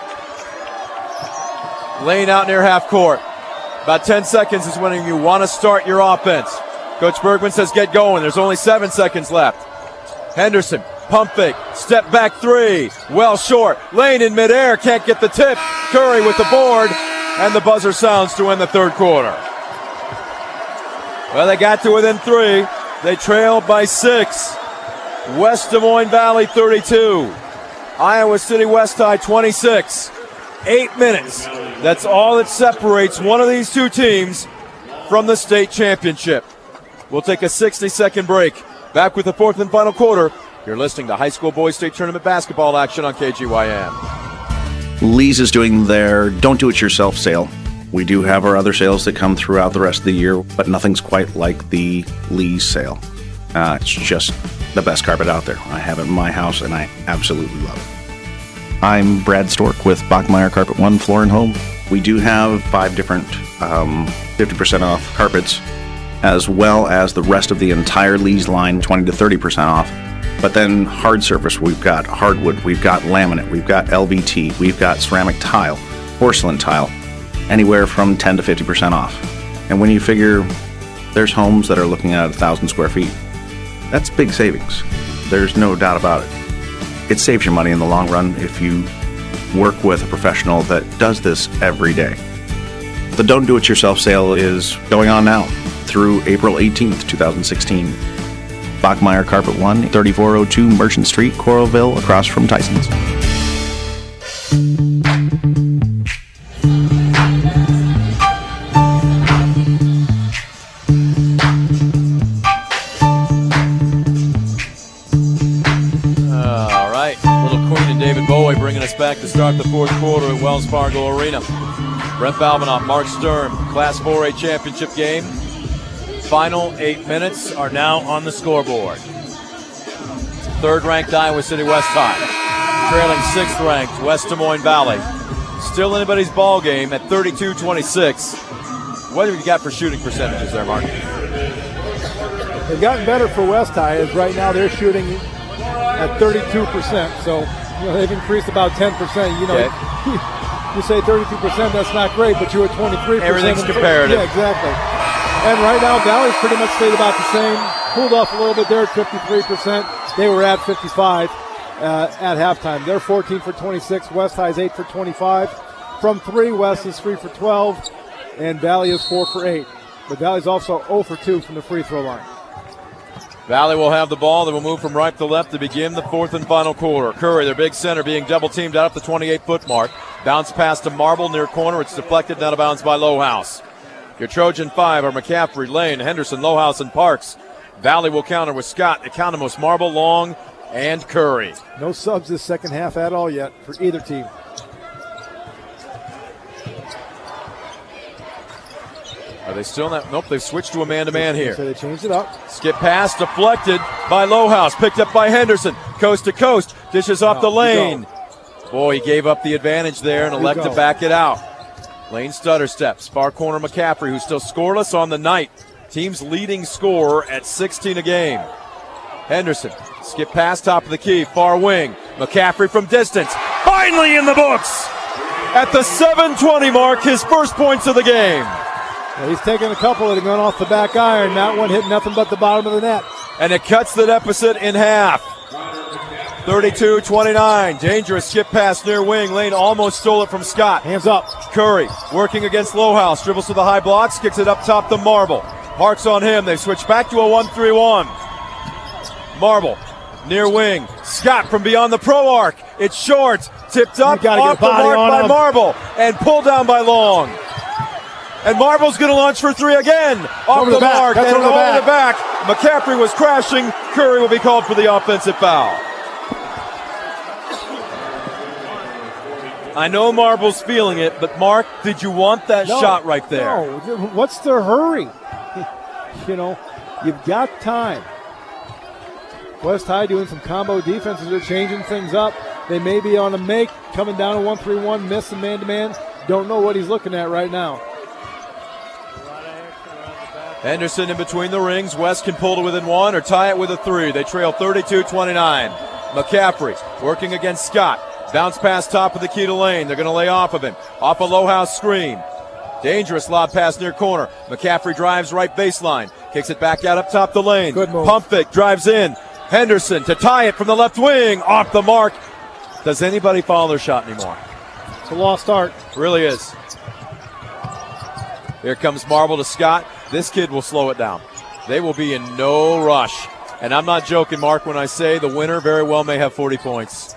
Lane out near half court. About ten seconds is when you want to start your offense. Coach Bergman says get going. There's only seven seconds left. Henderson, pump fake, step back three. Well short. Lane in midair, can't get the tip. Curry with the board. And the buzzer sounds to end the third quarter. Well, they got to within three. They trailed by six. West Des Moines Valley thirty-two. Iowa City West High twenty-six. Eight minutes. That's all that separates one of these two teams from the state championship. We'll take a sixty-second break. Back with the fourth and final quarter. You're listening to high school boys state tournament basketball action on K G Y M. Lee's is doing their Don't Do It Yourself sale. We do have our other sales that come throughout the rest of the year, but nothing's quite like the Lee's sale. Uh, it's just the best carpet out there. I have it in my house, and I absolutely love it. I'm Brad Stork with Bachmeyer Carpet One Floor and Home. We do have five different um, fifty percent off carpets, as well as the rest of the entire Lee's line, twenty to thirty percent off. But then hard surface, we've got hardwood, we've got laminate, we've got L V T, we've got ceramic tile, porcelain tile, anywhere from ten to fifty percent off. And when you figure there's homes that are looking at one thousand square feet, that's big savings. There's no doubt about it. It saves you money in the long run if you work with a professional that does this every day. The Don't Do It Yourself sale is going on now through April eighteenth, twenty sixteen. Bachmeyer Carpet One, thirty-four oh two Merchant Street, Coralville, across from Tyson's. All right, Little Queen and David Bowie bringing us back to start the fourth quarter at Wells Fargo Arena. Brent Balvinoff, Mark Sturm, Class four A championship game. Final eight minutes are now on the scoreboard. Third-ranked Iowa City West High, trailing sixth-ranked West Des Moines Valley. Still anybody's ball game at thirty-two twenty-six. What have you got for shooting percentages there, Mark? They've gotten better for West High, as right now they're shooting at thirty-two percent. So, you know, they've increased about ten percent. You know, okay. You say thirty-two percent, that's not great, but you're at twenty-three percent. Everything's comparative. Yeah, exactly. And right now, Valley's pretty much stayed about the same. Pulled off a little bit there at fifty-three percent. They were at fifty-five uh, at halftime. They're fourteen for twenty-six. West High's eight for twenty-five. From three, West is three for twelve. And Valley is four for eight. But Valley's also zero for two from the free throw line. Valley will have the ball. They will move from right to left to begin the fourth and final quarter. Curry, their big center, being double-teamed out at the twenty-eight-foot mark. Bounce pass to Marble near corner. It's deflected and out of bounds by Lowhouse. Your Trojan five are McCaffrey, Lane, Henderson, Lowhouse, and Parks. Valley will counter with Scott, Economos, Marble, Long, and Curry. No subs this second half at all yet for either team. Are they still not? Nope, they've switched to a man-to-man here. So they changed it up. Skip pass deflected by Lowhouse, picked up by Henderson. Coast to coast, dishes off No, the lane. Boy, he gave up the advantage there and elected to back it out. Lane stutter steps. Far corner McCaffrey, who's still scoreless on the night. Team's leading scorer at sixteen a game. Henderson, skip pass, top of the key, far wing. McCaffrey from distance. Finally in the books! At the seven twenty mark, his first points of the game. Well, he's taken a couple that have gone off the back iron. That one hit nothing but the bottom of the net. And it cuts the deficit in half. thirty-two twenty-nine. Dangerous skip pass near wing. Lane almost stole it from Scott. Hands up. Curry working against Lowhouse. Dribbles to the high blocks. Kicks it up top to Marble. Parks on him. They switch back to a one three one. Marble near wing. Scott from beyond the pro arc. It's short. Tipped up off the mark by Marble. And pulled down by Long. And Marble's going to launch for three again. Off Over the, the back. mark. That's and over the over the back. McCaffrey was crashing. Curry will be called for the offensive foul. I know Marble's feeling it, but Mark, did you want that no, shot right there? No. What's the hurry? You know, you've got time. West High doing some combo defenses. They're changing things up. They may be on a make, coming down a one three one, miss some man-to-man. Don't know what he's looking at right now. Henderson in between the rings. West can pull to within one or tie it with a three. They trail thirty-two twenty-nine. McCaffrey working against Scott. Bounce pass top of the key to lane. They're going to lay off of him. Off a low house screen. Dangerous lob pass near corner. McCaffrey drives right baseline. Kicks it back out up top the lane. Good move. Pump fake drives in. Henderson to tie it from the left wing. Off the mark. Does anybody follow their shot anymore? It's a lost start. Really is. Here comes Marble to Scott. This kid will slow it down. They will be in no rush. And I'm not joking, Mark, when I say the winner very well may have forty points.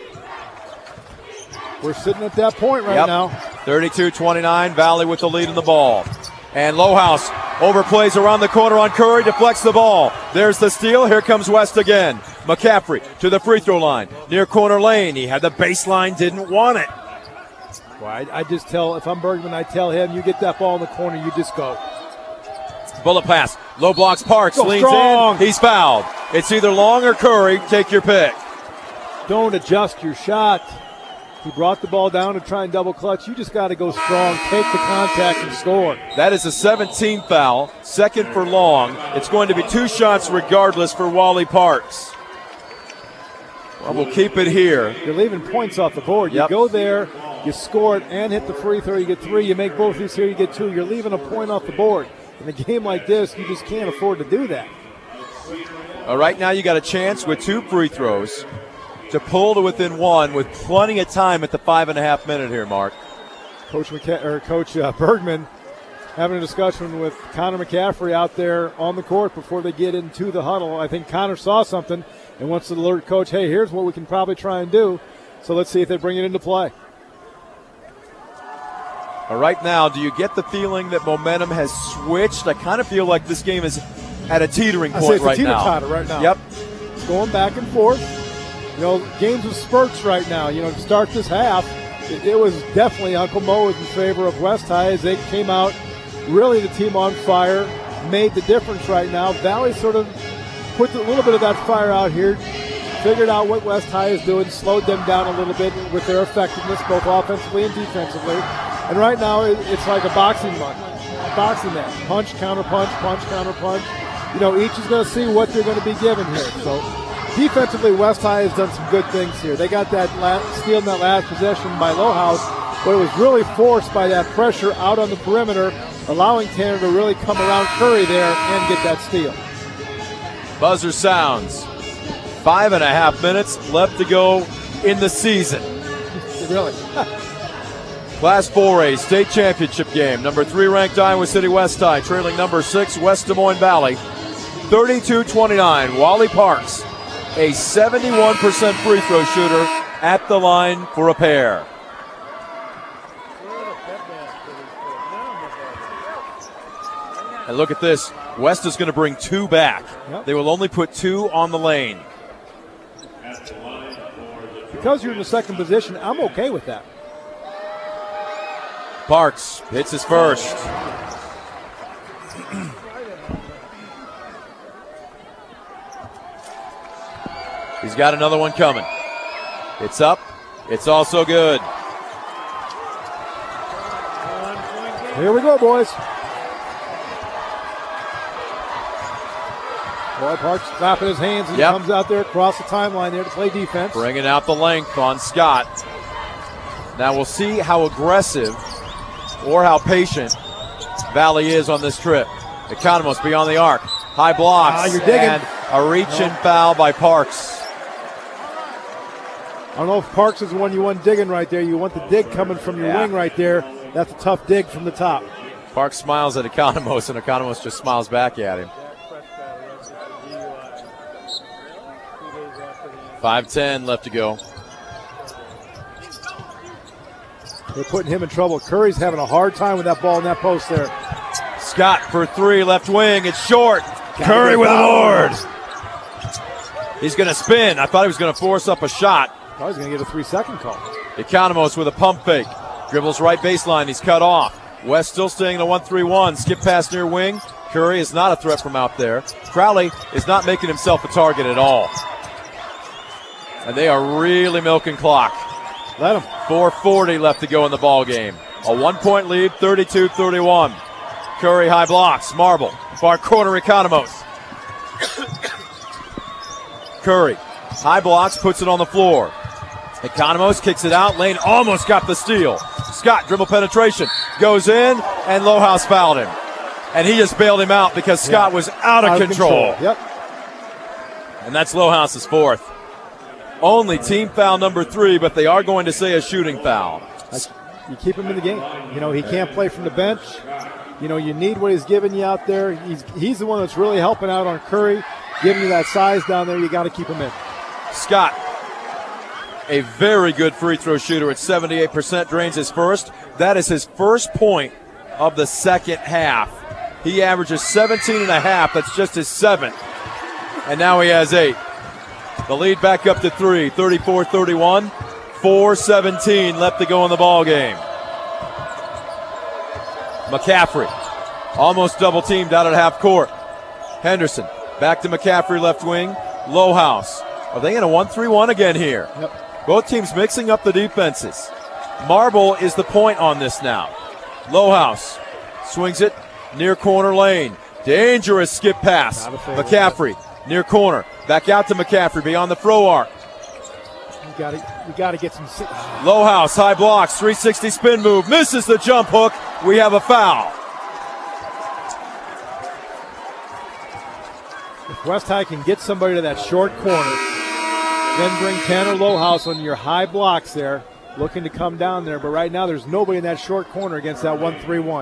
We're sitting at that point right yep. now. thirty-two twenty-nine, Valley with the lead in the ball. And Lohaus overplays around the corner on Curry, deflects the ball. There's the steal. Here comes West again. McCaffrey to the free throw line. Near corner lane. He had the baseline, didn't want it. Well, I, I just tell, if I'm Bergman, I tell him, you get that ball in the corner, you just go. Bullet pass. Low blocks Parks. Go leans strong. in. He's fouled. It's either Long or Curry. Take your pick. Don't adjust your shot. He brought the ball down to try and double clutch. You just got to go strong, take the contact, and score. That is a seventeenth foul, second for Long. It's going to be two shots regardless for Wally Parks. Well, we'll keep it here. You're leaving points off the board. You Yep. go there, you score it, and hit the free throw. You get three. You make both these here, you get two. You're leaving a point off the board. In a game like this, you just can't afford to do that. All right, now you got a chance with two free throws to pull to within one with plenty of time at the five and a half minute here, Mark. Coach McC- or Coach uh, Bergman having a discussion with Connor McCaffrey out there on the court before they get into the huddle. I think Connor saw something and wants to alert Coach, hey, here's what we can probably try and do. So let's see if they bring it into play. All right, now, do you get the feeling that momentum has switched? I kind of feel like this game is at a teetering I point say it's right a now. teeter-totter right now. Yep. It's going back and forth. You know, games with spurts right now. You know, to start this half, it, it was definitely Uncle Mo was in favor of West High as they came out, really the team on fire, made the difference right now. Valley sort of put a little bit of that fire out here, figured out what West High is doing, slowed them down a little bit with their effectiveness, both offensively and defensively. And right now, it, it's like a boxing match. A boxing match. Punch, counter punch, punch, counter punch. You know, each is going to see what they're going to be given here. So defensively, West High has done some good things here. They got that last, steal in that last possession by Lohaus, but it was really forced by that pressure out on the perimeter, allowing Tanner to really come around Curry there and get that steal. Buzzer sounds. Five and a half minutes left to go in the season. Really? Class four A state championship game. Number three ranked Iowa City West High trailing number six West Des Moines Valley. thirty-two twenty-nine. Wally Parks, a seventy-one percent free throw shooter at the line for a pair. And look at this. West is going to bring two back. Yep. They will only put two on the lane. Because you're in the second position, I'm okay with that. Parks hits his first. He's got another one coming. It's up. It's also good. Here we go, boys. Boy, Parks clapping his hands and Yep. he comes out there across the timeline there to play defense. Bringing out the length on Scott. Now we'll see how aggressive or how patient Valley is on this trip. Economos beyond the arc. High blocks. Ah, you're digging. And a reach and No. foul by Parks. I don't know if Parks is the one you want digging right there. You want the dig coming from your Yeah. wing right there. That's a tough dig from the top. Parks smiles at Economos, and Economos just smiles back at him. five ten left to go. They're putting him in trouble. Curry's having a hard time with that ball in that post there. Scott for three, left wing. It's short. Curry with a board. He's going to spin. I thought he was going to force up a shot. I was going to get a three-second call. Economos with a pump fake. Dribbles right baseline. He's cut off. West still staying in a one three one. Skip pass near wing. Curry is not a threat from out there. Crowley is not making himself a target at all. And they are really milking clock. Let him. four forty left to go in the ball game. A one-point lead, thirty-two thirty-one. Curry high blocks. Marble. Far corner Economos. Curry. High blocks, puts it on the floor. Economos kicks it out. Lane almost got the steal. Scott, dribble penetration. Goes in, and Lohaus fouled him. And he just bailed him out because Scott yeah. was out of, out of control. control. Yep. And that's Lohaus's fourth. Only team foul number three, but they are going to say a shooting foul. You keep him in the game. You know, he can't play from the bench. You know, you need what he's giving you out there. He's he's the one that's really helping out on Curry, giving you that size down there. You got to keep him in. Scott, a very good free throw shooter at seventy-eight percent, drains his first. That is his first point of the second half. He averages seventeen and a half. That's just his seventh. And now he has eight. The lead back up to three, thirty-four thirty-one. four seventeen left to go in the ball game. McCaffrey, almost double teamed out at half court. Henderson, back to McCaffrey left wing. Lohaus. Are they in a one three one again here? Yep. Both teams mixing up the defenses. Marble is the point on this now. Lohaus swings it near corner lane. Dangerous skip pass. McCaffrey near corner. Back out to McCaffrey beyond the throw arc. You got to you got to get some. Lohaus high blocks, three sixty spin move, misses the jump hook. We have a foul. If West High can get somebody to that short corner, then bring Tanner Lohaus on your high blocks there, looking to come down there. But right now, there's nobody in that short corner against that one three one.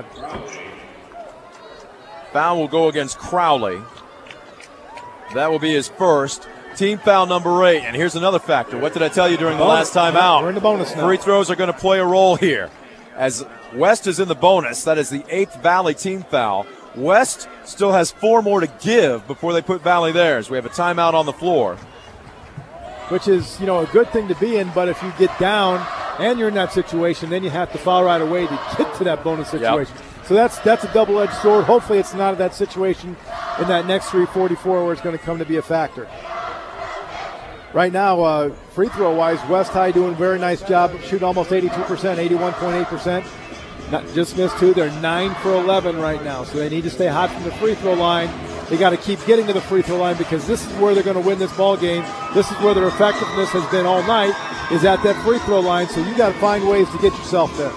Foul will go against Crowley. That will be his first. Team foul number eight. And here's another factor. What did I tell you during the last time out? We're in the bonus now. Free throws are going to play a role here. As West is in the bonus, that is the eighth Valley team foul. West still has four more to give before they put Valley theirs. We have a timeout on the floor. Which is, you know, a good thing to be in, but if you get down and you're in that situation, then you have to foul right away to get to that bonus situation. Yep. So that's that's a double-edged sword. Hopefully it's not that situation in that next three forty-four where it's going to come to be a factor. Right now, uh, free throw-wise, West High doing a very nice job, shooting almost eighty-two percent, eighty-one point eight percent. Not just missed two. They're nine for eleven right now, so they need to stay hot from the free throw line. They got to keep getting to the free throw line because this is where they're going to win this ball game. This is where their effectiveness has been all night, is at that free throw line, so you got to find ways to get yourself there.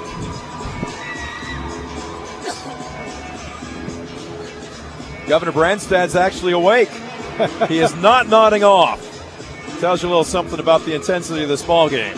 Governor Brandstad's actually awake. He is not nodding off. Tells you a little something about the intensity of this ball game.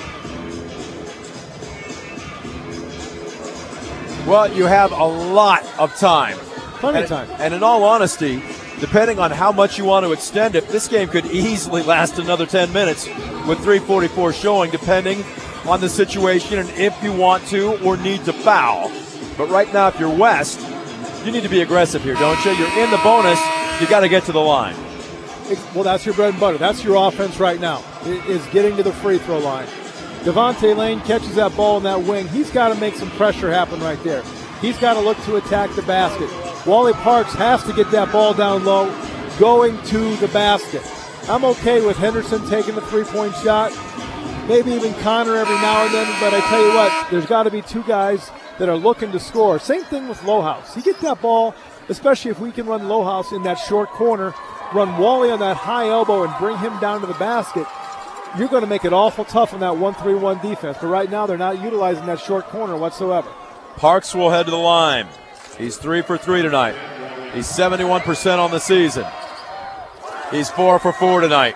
Well, you have a lot of time. Plenty and, of time. And in all honesty, depending on how much you want to extend it, this game could easily last another ten minutes with three forty-four showing, depending on the situation and if you want to or need to foul. But right now, if you're West, you need to be aggressive here, don't you? You're in the bonus. You got to get to the line. Well, that's your bread and butter. That's your offense right now, is getting to the free throw line. Devontae Lane catches that ball in that wing. He's got to make some pressure happen right there. He's got to look to attack the basket. Wally Parks has to get that ball down low, going to the basket. I'm okay with Henderson taking the three-point shot, maybe even Connor every now and then, but I tell you what, there's got to be two guys that are looking to score. Same thing with Lohaus. You get that ball, especially if we can run Lohaus in that short corner, run Wally on that high elbow and bring him down to the basket, you're going to make it awful tough on that one three one defense. But right now they're not utilizing that short corner whatsoever. Parks will head to the line. He's three for three tonight. He's seventy-one percent on the season. He's four for four tonight.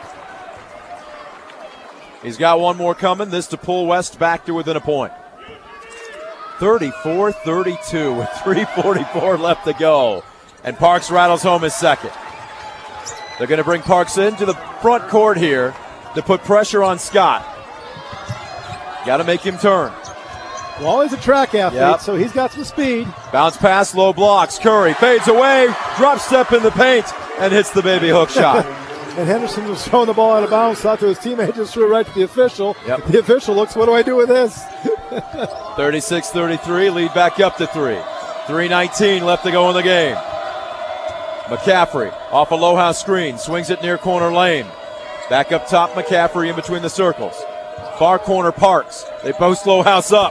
He's got one more coming. This to pull West back to within a point. thirty-four thirty-two with three forty-four left to go. And Parks rattles home his second. They're going to bring Parks into the front court here to put pressure on Scott. Got to make him turn. Walley's a track athlete, Yep. so he's got some speed. Bounce pass, low blocks. Curry fades away, drop step in the paint, and hits the baby hook shot. And Henderson was throwing the ball out of bounds, thought to his teammate, just threw it right to the official. Yep. The official looks, what do I do with this? thirty-six thirty-three, lead back up to three. three nineteen left to go in the game. McCaffrey off a low house screen, swings it near corner lane. Back up top, McCaffrey in between the circles. Far corner Parks. They both slow house up.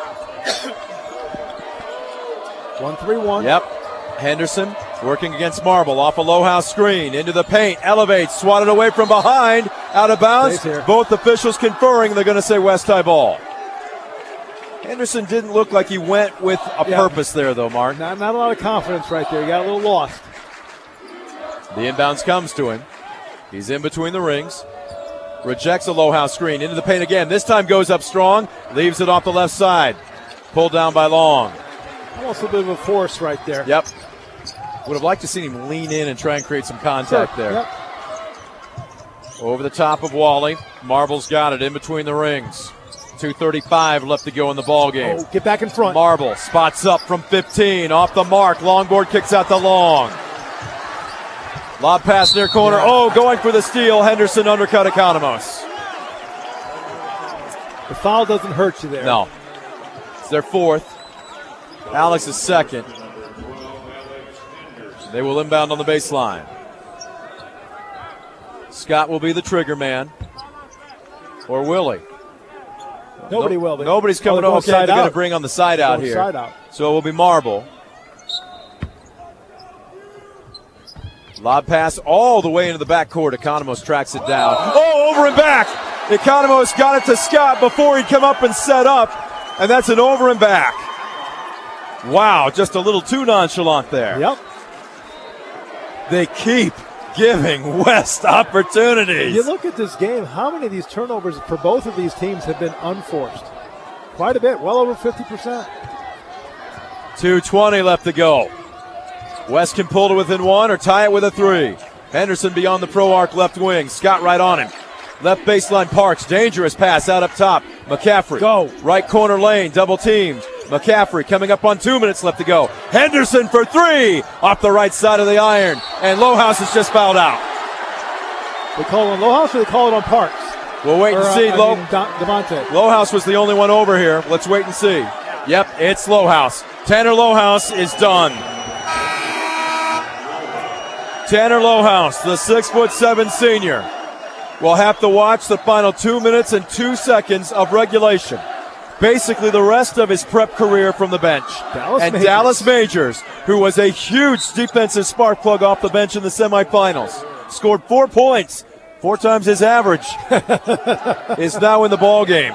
one three one. Yep. Henderson working against Marble off a low house screen into the paint, elevates, swatted away from behind, out of bounds. Both officials conferring, they're going to say West High ball. Henderson didn't look like he went with a Yeah. purpose there, though, Mark. Not, not a lot of confidence right there. He got a little lost. The inbounds comes to him. He's in between the rings. Rejects a low house screen into the paint again. This time goes up strong, leaves it off the left side. Pulled down by Long. Almost a bit of a force right there. Yep. Would have liked to see him lean in and try and create some contact Sure. there. Yep. Over the top of Wally. Marble's got it in between the rings. two thirty-five left to go in the ball game. Oh, get back in front. Marble spots up from fifteen. Off the mark. Longboard kicks out the long. Lob pass near corner. Yeah. Oh, going for the steal. Henderson undercut Economos. The foul doesn't hurt you there. No. It's their fourth. Alex is second. They will inbound on the baseline. Scott will be the trigger man. Or will he? Nobody No, will. They- Nobody's oh, coming they're going okay, they're side going to out. bring on the side They're out going here. side out. So it will be Marble. Lob pass all the way into the backcourt. Economos tracks it down. Oh, over and back. Economos got it to Scott before he'd come up and set up. And that's an over and back. Wow, just a little too nonchalant there. Yep. They keep giving West opportunities. You look at this game, how many of these turnovers for both of these teams have been unforced? Quite a bit, well over fifty percent. two twenty left to go. West can pull to within one or tie it with a three. Henderson beyond the pro arc left wing. Scott right on him. Left baseline Parks. Dangerous pass out up top. McCaffrey. Go. Right corner lane. Double teamed. McCaffrey coming up on two minutes left to go. Henderson for three. Off the right side of the iron. And Lowhouse is just fouled out. They call it on Lowhouse or they call it on Parks? We'll wait and Or, uh, see. I Low- mean, Don- Devontae. Lowhouse was the only one over here. Let's wait and see. Yep, it's Lowhouse. Tanner Lowhouse is done. Tanner Lowhouse, the six foot seven senior, will have to watch the final two minutes and two seconds of regulation. Basically, the rest of his prep career from the bench. Dallas and Majors. Dallas Majors, who was a huge defensive spark plug off the bench in the semifinals, scored four points, four times his average, is now in the ball game.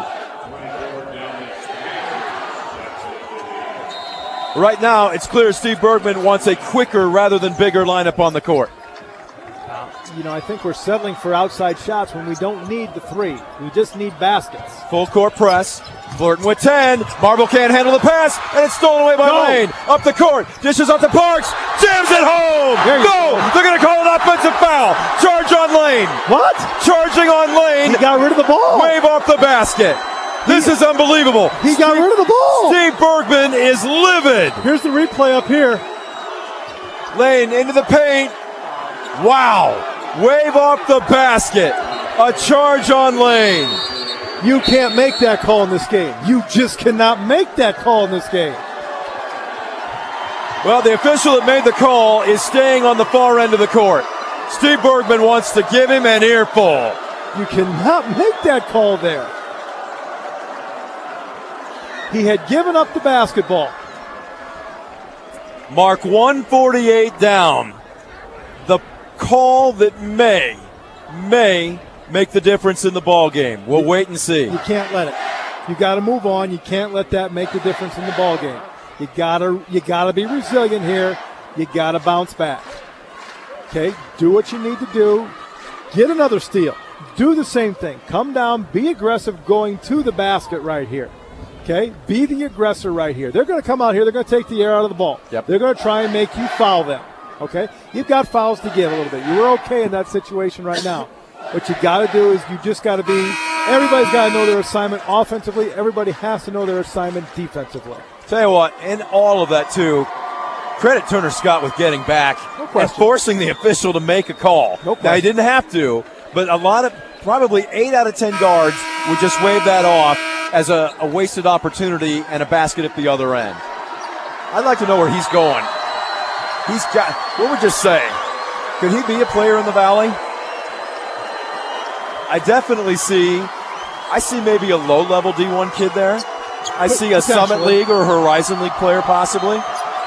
Right now, it's clear Steve Bergman wants a quicker rather than bigger lineup on the court. You know, I think we're settling for outside shots when we don't need the three. We just need baskets. Full court press. Flirting with ten. Marble can't handle the pass, and it's stolen away by Go. Lane. Up the court. Dishes off to Parks. Jams it home. There you Go. go. They're going to call an offensive foul. Charge on Lane. What? Charging on Lane. He got rid of the ball. Wave off the basket. This is unbelievable. He got rid of the ball. Steve Bergman is livid. Here's the replay up here. Lane into the paint. Wow. Wave off the basket. A charge on Lane. You can't make that call in this game. You just cannot make that call in this game. Well, the official that made the call is staying on the far end of the court. Steve Bergman wants to give him an earful. You cannot make that call there. He had given up the basketball. Mark one forty-eight down. The call that may, may make the difference in the ball game. We'll wait and see. You can't let it. You got to move on. You can't let that make the difference in the ball game. You gotta, you gotta be resilient here. You gotta bounce back. Okay, do what you need to do. Get another steal. Do the same thing. Come down. Be aggressive going to the basket right here. Okay, be the aggressor right here. They're going to come out here. They're going to take the air out of the ball. Yep. They're going to try and make you foul them. Okay, you've got fouls to give a little bit. You were okay in that situation right now. What you got to do is you just got to be Everybody's got to know their assignment offensively. Everybody has to know their assignment defensively. Tell you what, in all of that, too, credit Turner Scott with getting back no and forcing the official to make a call. No now, he didn't have to, but a lot of, probably eight out of ten guards would just wave that off as a, a wasted opportunity and a basket at the other end. I'd like to know where he's going. He's got, what would you say? Could he be a player in the Valley? I definitely see, I see maybe a low-level D one kid there. I see a Summit League or Horizon League player possibly.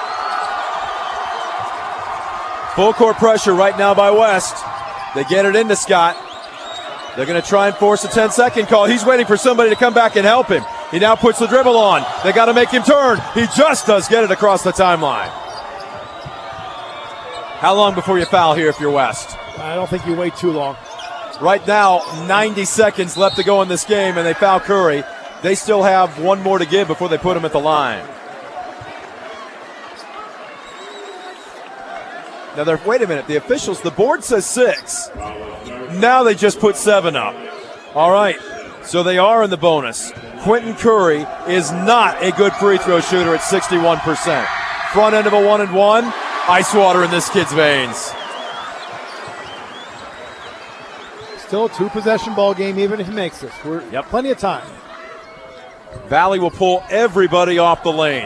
Full court pressure right now by West. They get it into Scott. They're going to try and force a ten-second call. He's waiting for somebody to come back and help him. He now puts the dribble on. They got to make him turn. He just does get it across the timeline. How long before you foul here if you're West? I don't think you wait too long. Right now, ninety seconds left to go in this game, and they foul Curry. They still have one more to give before they put him at the line. Now, they're, wait a minute. The officials, the board says six. Now they just put seven up. All right, so they are in the bonus. Quentin Curry is not a good free throw shooter at sixty-one percent. Front end of a one and one. Ice water in this kid's veins. Still a two-possession ball game, even if he makes this. We're yep. Plenty of time. Valley will pull everybody off the lane.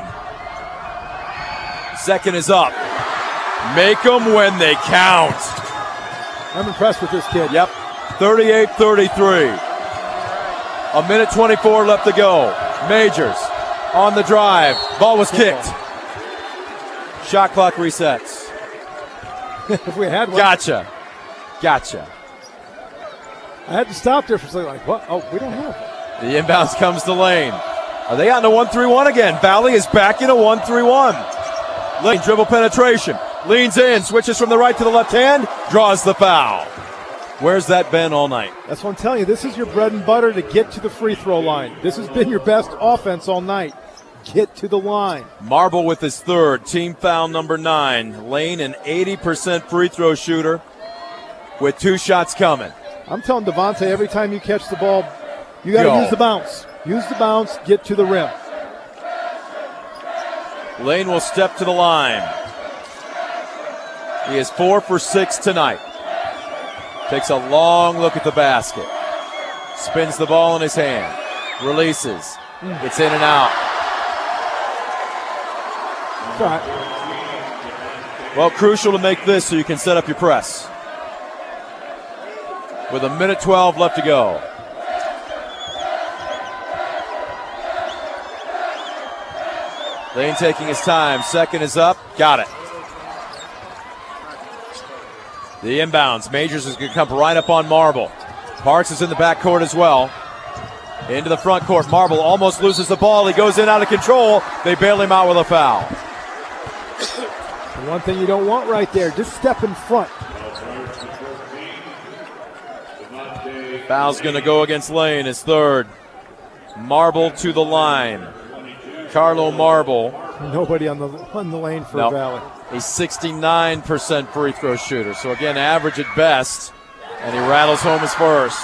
Second is up. Make them when they count. I'm impressed with this kid. Yep, thirty-eight thirty-three. A minute twenty-four left to go. Majors on the drive. Ball was kicked. Shot clock resets. If we had one. Gotcha. Gotcha. I had to stop there for a second. Like, what? Oh, we don't have it. The inbounds comes to Lane. Are they out in a one three one again? Valley is back in a one three one. Lane dribble penetration. Leans in, switches from the right to the left hand, draws the foul. Where's that been all night? That's what I'm telling you. This is your bread and butter to get to the free throw line. This has been your best offense all night. Get to the line. Marble with his third, team foul number nine. Lane, an eighty percent free throw shooter with two shots coming. I'm telling Devontae, every time you catch the ball, you got to use the bounce. Use the bounce, get to the rim. Lane will step to the line. He is four for six tonight. Takes a long look at the basket. Spins the ball in his hand. Releases. It's in and out. Well, crucial to make this so you can set up your press. With a minute twelve left to go. Lane taking his time. Second is up. Got it. The inbounds. Majors is going to come right up on Marble. Parks is in the backcourt as well. Into the front court. Marble almost loses the ball. He goes in out of control. They bail him out with a foul. The one thing you don't want right there, just step in front. Foul's going to go against Lane, his third. Marble to the line. Carlo Marble. Nobody on the on the lane for no, Valley. A sixty-nine percent free throw shooter. So again, average at best. And he rattles home his first.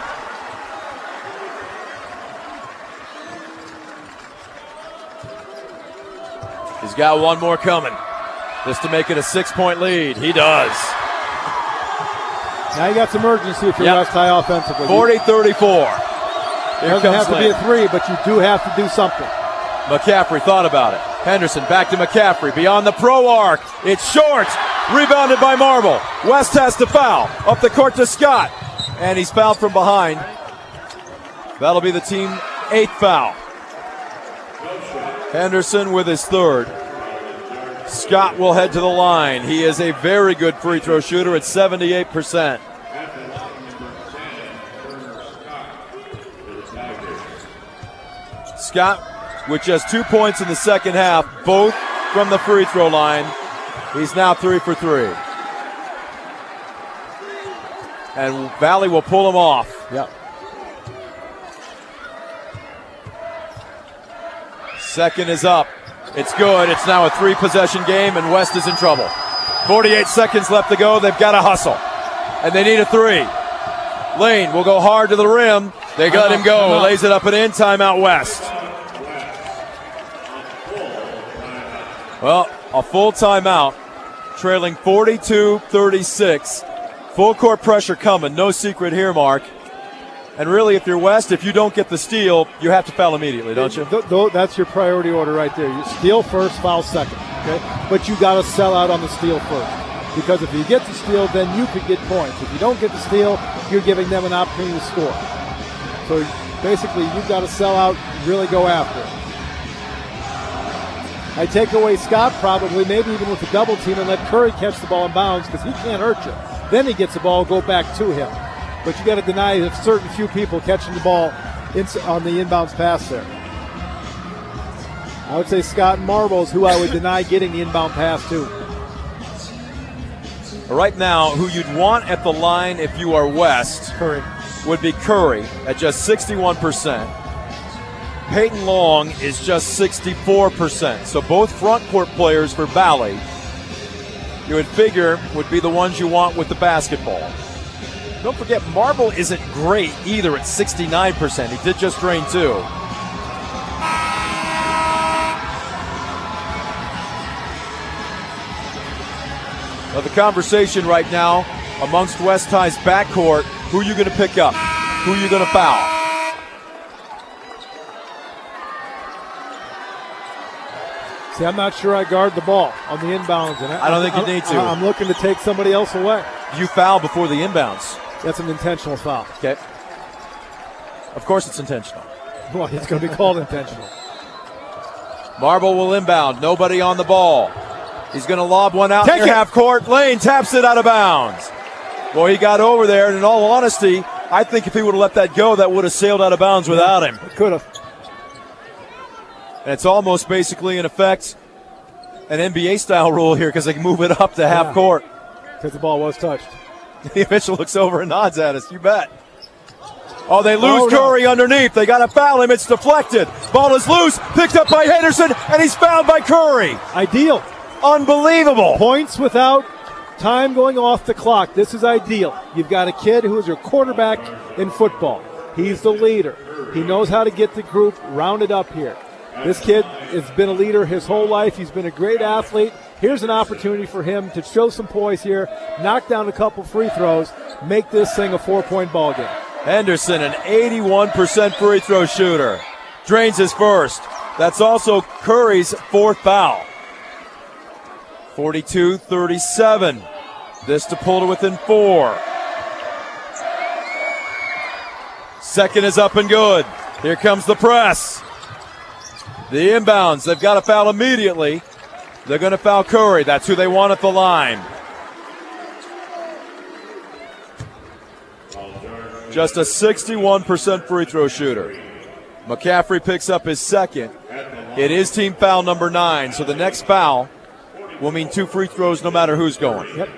He's got one more coming. Just to make it a six-point lead. He does. Now you got some urgency if you're yep. West High offensively. forty thirty-four. It doesn't have to Lane. be a three, but you do have to do something. McCaffrey thought about it. Henderson back to McCaffrey. Beyond the pro arc. It's short. Rebounded by Marble. West has to foul. Up the court to Scott. And he's fouled from behind. That'll be the team eighth foul. Henderson with his third. Scott will head to the line. He is a very good free throw shooter at seventy-eight percent. Scott with just two points in the second half, both from the free throw line. He's now three for three. And Valley will pull him off. Yep. Second is up. It's good. It's now a three-possession game, and West is in trouble. forty-eight seconds left to go. They've got to hustle. And they need a three. Lane will go hard to the rim. They let him go. Lays it up and in. Timeout West. Well, a full timeout. Trailing forty-two thirty-six. Full court pressure coming. No secret here, Mark. And really, if you're West, if you don't get the steal, you have to foul immediately, don't you? Th- th- that's your priority order right there. You steal first, foul second. Okay, but you got to sell out on the steal first. Because if you get the steal, then you could get points. If you don't get the steal, you're giving them an opportunity to score. So basically, you've got to sell out, really go after it. I take away Scott probably, maybe even with a double team, and let Curry catch the ball in bounds because he can't hurt you. Then he gets the ball, go back to him. But you got to deny a certain few people catching the ball in, on the inbounds pass there. I would say Scott and Marble is who I would deny getting the inbound pass to. Right now, who you'd want at the line if you are West Curry. would be Curry at just sixty-one percent. Peyton Long is just sixty-four percent. So both front court players for Valley, you would figure, would be the ones you want with the basketball. Don't forget, Marble isn't great either at sixty-nine percent. He did just drain two. Well, the conversation right now amongst West High's backcourt, who are you going to pick up? Who are you going to foul? See, I'm not sure I guard the ball on the inbounds. And I, I don't think you I, need to. I'm looking to take somebody else away. You foul before the inbounds. That's an intentional foul. Okay. Of course it's intentional. Well, it's going to be called intentional. Marble will inbound. Nobody on the ball. He's going to lob one out Take near it. half court. Lane taps it out of bounds. Boy, he got over there, and in all honesty, I think if he would have let that go, that would have sailed out of bounds without him. It could have. And it's almost basically, in effect, an N B A-style rule here because they can move it up to half Yeah. court. Because the ball was touched. The official looks over and nods at us. You bet. Oh, they lose Oh, no. Curry underneath. They got to foul him. It's deflected. Ball is loose. Picked up by Henderson, and he's fouled by Curry. Ideal. Unbelievable. Points without time going off the clock. This is ideal. You've got a kid who is your quarterback in football. He's the leader. He knows how to get the group rounded up here. This kid has been a leader his whole life. He's been a great athlete. Here's an opportunity for him to show some poise here, knock down a couple free throws, make this thing a four-point ball game. Henderson, an eighty-one percent free throw shooter. Drains his first. That's also Curry's fourth foul. forty-two thirty-seven. This to pull to within four. Second is up and good. Here comes the press. The inbounds, they've got to foul immediately. They're going to foul Curry. That's who they want at the line. Just a sixty-one percent free throw shooter. McCaffrey picks up his second. It is team foul number nine, so the next foul will mean two free throws no matter who's going. Yep.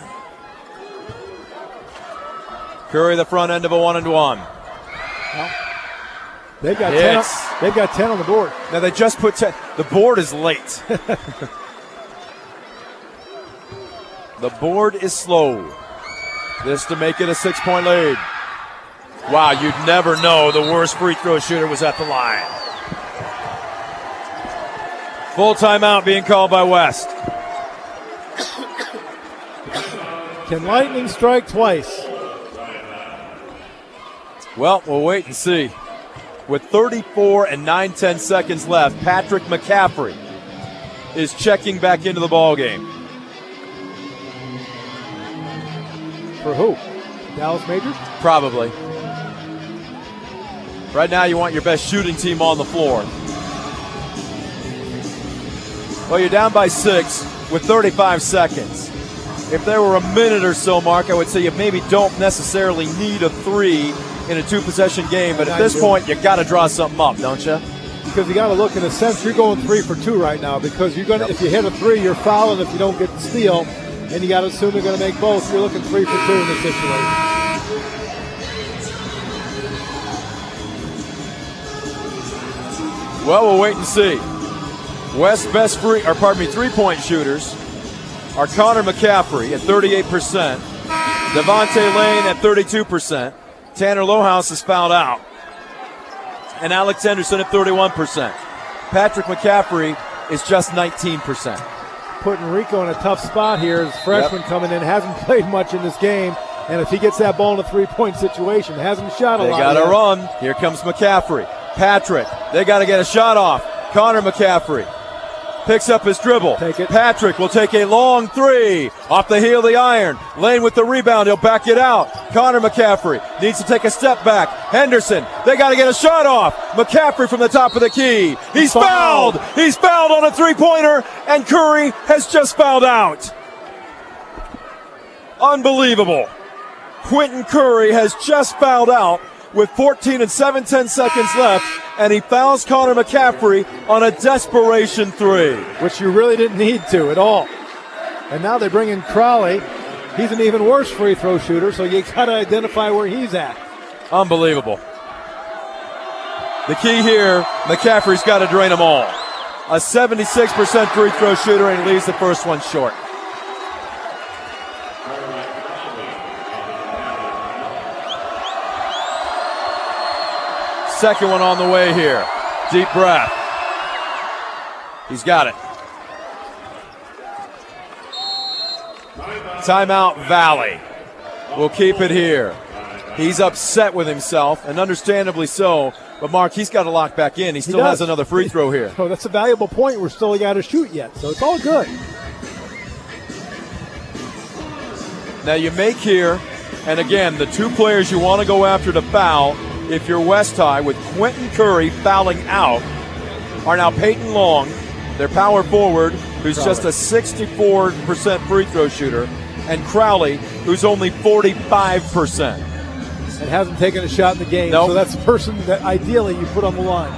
Curry the front end of a one and one. Well, they've got ten. On, It's- they've got ten on the board. Now they just put ten. The board is late. The board is slow. This to make it a six-point lead. Wow, you'd never know the worst free throw shooter was at the line. Full timeout being called by West. Can Lightning strike twice? Well, we'll wait and see. With thirty-four and nine tenths seconds left, Patrick McCaffrey is checking back into the ballgame. For who? Dallas Majors? Probably. Right now, you want your best shooting team on the floor. Well, you're down by six with thirty-five seconds. If there were a minute or so, Mark, I would say you maybe don't necessarily need a three in a two-possession game, but at this point, you got to draw something up, don't you? Because you got to look in a sense, you're going three for two right now. Because you're gonna, if you hit a three, you're fouling. If you don't get the steal, and you got to assume you're going to make both. You're looking three for two in this situation. Well, we'll wait and see. West's best free, or pardon me, three-point shooters are Connor McCaffrey at thirty-eight percent, Devontae Lane at thirty-two percent, Tanner Lohaus is fouled out. And Alex Henderson at thirty-one percent. Patrick McCaffrey is just nineteen percent. Putting Rico in a tough spot here. His freshman yep. coming in, hasn't played much in this game. And if he gets that ball in a three-point situation, hasn't shot a they lot. They got to yet. run. Here comes McCaffrey. Patrick, they got to get a shot off. Connor McCaffrey picks up his dribble. Take it. Patrick will take a long three off the heel of the iron. Lane with the rebound. He'll back it out. Connor McCaffrey needs to take a step back. Henderson, they got to get a shot off. McCaffrey from the top of the key. He's fouled. He's fouled on a three-pointer, and Curry has just fouled out. Unbelievable. Quentin Curry has just fouled out with fourteen and seven tenths seconds left, and he fouls Connor McCaffrey on a desperation three. Which you really didn't need to at all. And now they bring in Crowley. He's an even worse free throw shooter, so you got to identify where he's at. Unbelievable. The key here, McCaffrey's got to drain them all. A seventy-six percent free throw shooter, and he leaves the first one short. Second one on the way here. Deep breath. He's got it. Timeout Valley. We'll keep it here. He's upset with himself, and understandably so. But, Mark, he's got to lock back in. He still he has another free throw here. Oh, that's a valuable point. We're still got to shoot yet, so it's all good. Now you make here, and again, the two players you want to go after to foul, if you're West High, with Quentin Curry fouling out, are now Peyton Long, their power forward, who's Crowley. just a sixty-four percent free throw shooter, and Crowley, who's only forty-five percent. And hasn't taken a shot in the game, nope. So that's the person that ideally you put on the line.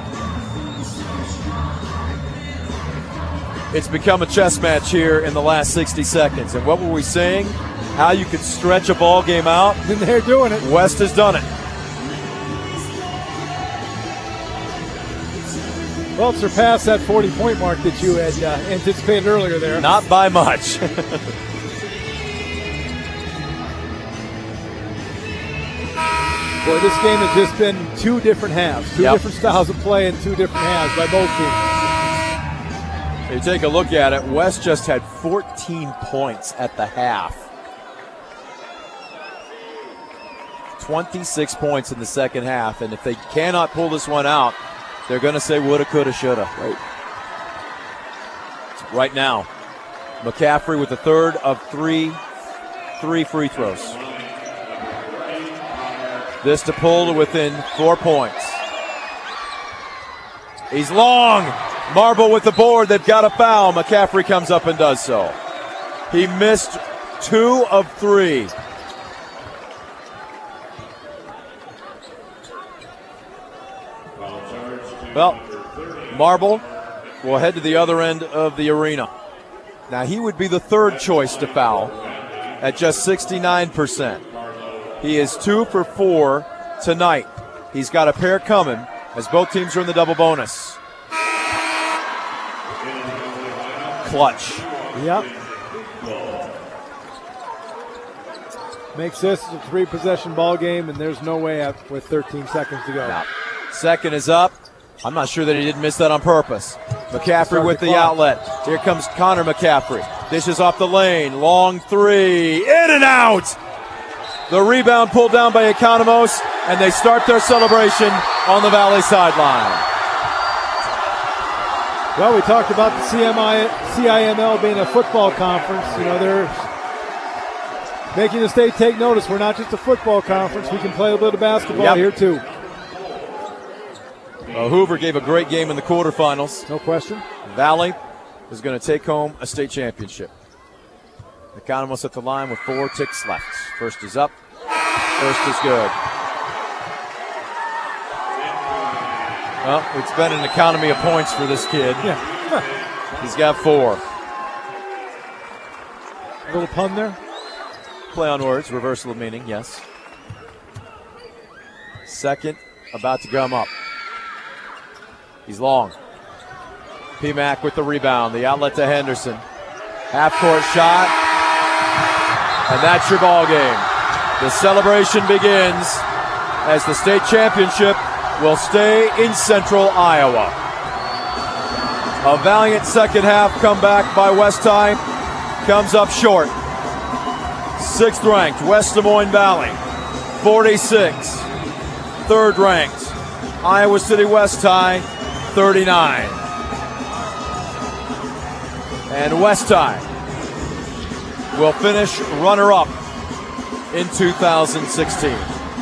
It's become a chess match here in the last sixty seconds. And what were we saying? How you could stretch a ball game out? And they're doing it. West has done it. Well, it surpassed that forty-point mark that you had uh, anticipated earlier there. Not by much. Boy, this game has just been two different halves, two yep. different styles of play and two different halves by both teams. You take a look at it, West just had fourteen points at the half. twenty-six points in the second half, and if they cannot pull this one out, they're going to say woulda, coulda, shoulda. Right. Right now, McCaffrey with the third of three, three free throws. This to pull to within four points. He's long. Marble with the board. They've got a foul. McCaffrey comes up and does so. He missed two of three. Well, Marble will head to the other end of the arena. Now, he would be the third choice to foul at just sixty-nine percent. He is two for four tonight. He's got a pair coming as both teams are in the double bonus. Clutch. Yep. Makes this a three-possession ball game, and there's no way up with thirteen seconds to go. No. Second is up. I'm not sure that he didn't miss that on purpose. McCaffrey with the, the outlet. Here comes Connor McCaffrey. Dishes off the lane. Long three. In and out. The rebound pulled down by Economos, and they start their celebration on the Valley sideline. Well, we talked about the C M I, C I M L being a football conference. You know, they're making the state take notice. We're not just a football conference. We can play a bit of basketball yep. here, too. Well, Hoover gave a great game in the quarterfinals. No question. Valley is going to take home a state championship. Economos at the line with four ticks left. First is up. First is good. Well, it's been an economy of points for this kid. Yeah. He's got four. A little pun there? Play on words, reversal of meaning, yes. Second, about to come up. He's long. P-Mac with the rebound. The outlet to Henderson. Half-court shot. And that's your ball game. The celebration begins as the state championship will stay in Central Iowa. A valiant second half comeback by West High comes up short. Sixth ranked West Des Moines Valley, forty-six. Third ranked Iowa City West High, thirty-nine. And West High will finish runner-up in two thousand sixteen.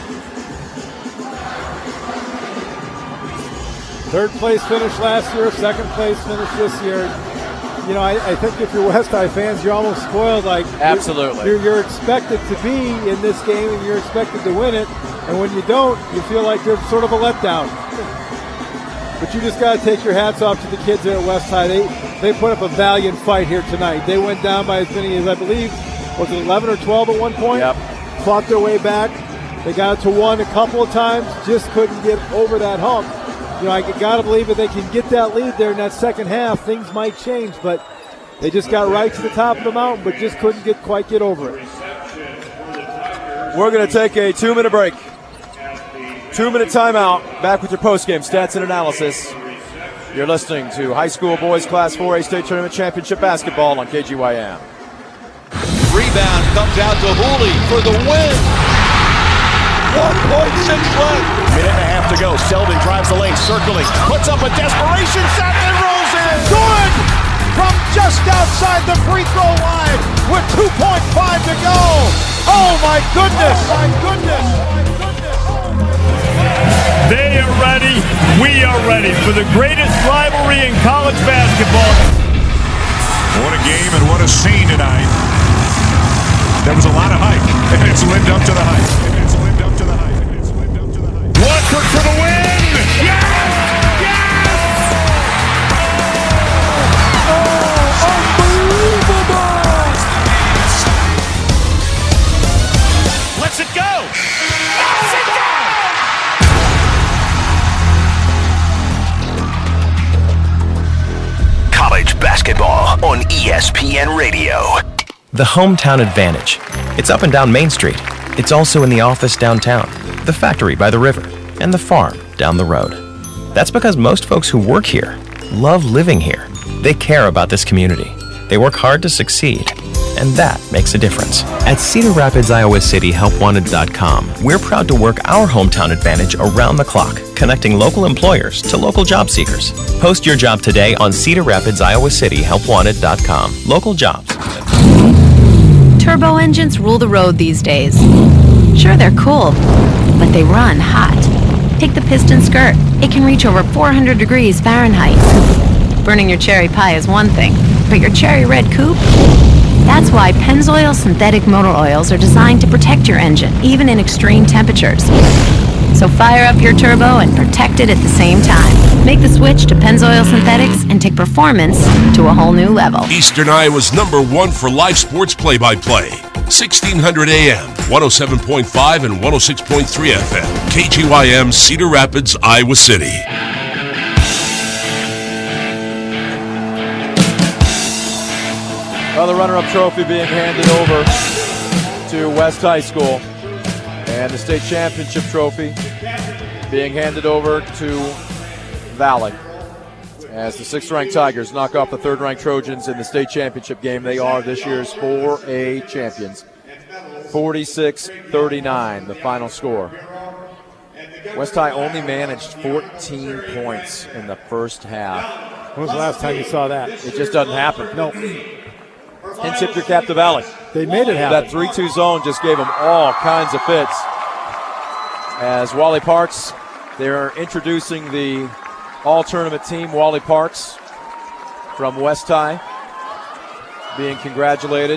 Third place finish last year, second place finish this year. You know, I, I think if you're West High fans, you're almost spoiled. Like Absolutely. You're, you're expected to be in this game and you're expected to win it. And when you don't, you feel like you're sort of a letdown. But you just got to take your hats off to the kids there at West High. They, they put up a valiant fight here tonight. They went down by as many as, I believe, was it eleven or twelve at one point? Yep. Fought their way back. They got it to one a couple of times, just couldn't get over that hump. You know, I got to believe if they can get that lead there in that second half, things might change. But they just got right to the top of the mountain, but just couldn't get quite get over it. We're going to take a two-minute break. Two-minute timeout. Back with your post-game stats and analysis. You're listening to High School Boys Class four A State Tournament Championship Basketball on K G Y M. Rebound comes out to Hooley for the win. one point six left. Minute and a half to go. Selden drives the lane, circling, puts up a desperation shot and rolls in. Good! From just outside the free throw line with two point five to go. Oh my goodness! Oh my goodness! They are ready. We are ready for the greatest rivalry in college basketball. What a game and what a scene tonight. There was a lot of hype, and it's lived up to the hype. It's lived up to the hype. It's lived up to the hype. Watford for the win! Yes! Yes! Oh, unbelievable! Let's it go! Let's it go! College basketball on E S P N Radio. The Hometown Advantage. It's up and down Main Street. It's also in the office downtown, the factory by the river, and the farm down the road. That's because most folks who work here love living here. They care about this community. They work hard to succeed, and that makes a difference. At Cedar Rapids, Iowa City Help Wanted dot com, we're proud to work our Hometown Advantage around the clock, connecting local employers to local job seekers. Post your job today on Cedar Rapids, Iowa City Help Wanted dot com. Local jobs. Turbo engines rule the road these days. Sure, they're cool, but they run hot. Take the piston skirt. It can reach over four hundred degrees Fahrenheit. Burning your cherry pie is one thing, but your cherry red coupe? That's why Pennzoil synthetic motor oils are designed to protect your engine, even in extreme temperatures. So fire up your turbo and protect it at the same time. Make the switch to Pennzoil Synthetics and take performance to a whole new level. Eastern Iowa's number one for live sports play-by-play. sixteen hundred A M, one oh seven point five and one oh six point three F M. K G Y M, Cedar Rapids, Iowa City. Well, the runner-up trophy being handed over to West High School. And the state championship trophy being handed over to Valley. As the sixth-ranked Tigers knock off the third-ranked Trojans in the state championship game. They are this year's four A champions. forty-six thirty-nine, the final score. West High only managed fourteen points in the first half. When was the last time you saw that? It just doesn't happen. No. And tip your cap to Valley. They made it happen. That three two zone just gave them all kinds of fits. As Wally Parks, they're introducing the all-tournament team, Wally Parks from West High, being congratulated.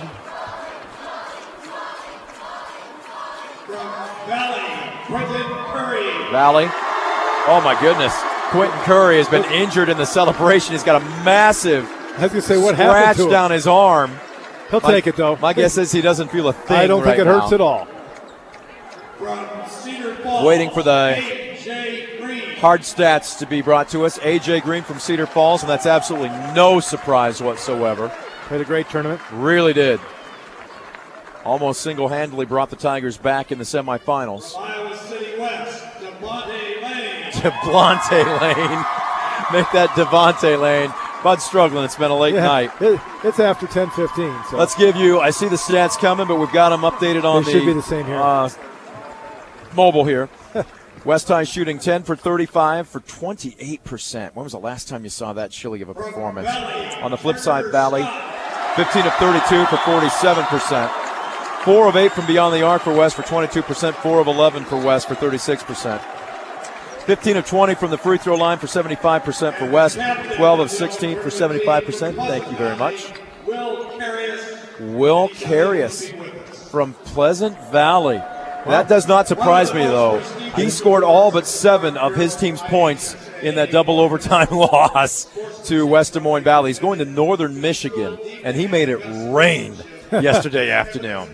Valley, Quentin Curry. Valley. Oh, my goodness. Quentin Curry has been injured in the celebration. He's got a massive I was going to say, what scratch happened to him? down his arm. He'll my, take it, though. My guess is he doesn't feel a thing I don't right think it hurts now. at all. Waiting for the hard stats to be brought to us. A J Green from Cedar Falls, and that's absolutely no surprise whatsoever. Played a great tournament. Really did. Almost single-handedly brought the Tigers back in the semifinals. Iowa City West. Devontae Lane. Make that Devontae Lane. Bud's struggling. It's been a late yeah, night. It, it's after ten fifteen. So. Let's give you, I see the stats coming, but we've got them updated on they the, should be the same here. Uh, mobile here. West High shooting ten for thirty-five for twenty-eight percent. When was the last time you saw that chilly of a performance? On the flip side, Valley, fifteen of thirty-two for forty-seven percent. four of eight from beyond the arc for West for twenty-two percent. four of eleven for West for thirty-six percent. fifteen of twenty from the free throw line for seventy-five percent for West. twelve of sixteen for seventy-five percent. Thank you very much. Will Carius from Pleasant Valley. That does not surprise me, though. He scored all but seven of his team's points in that double overtime loss to West Des Moines Valley. He's going to Northern Michigan, and he made it rain yesterday afternoon.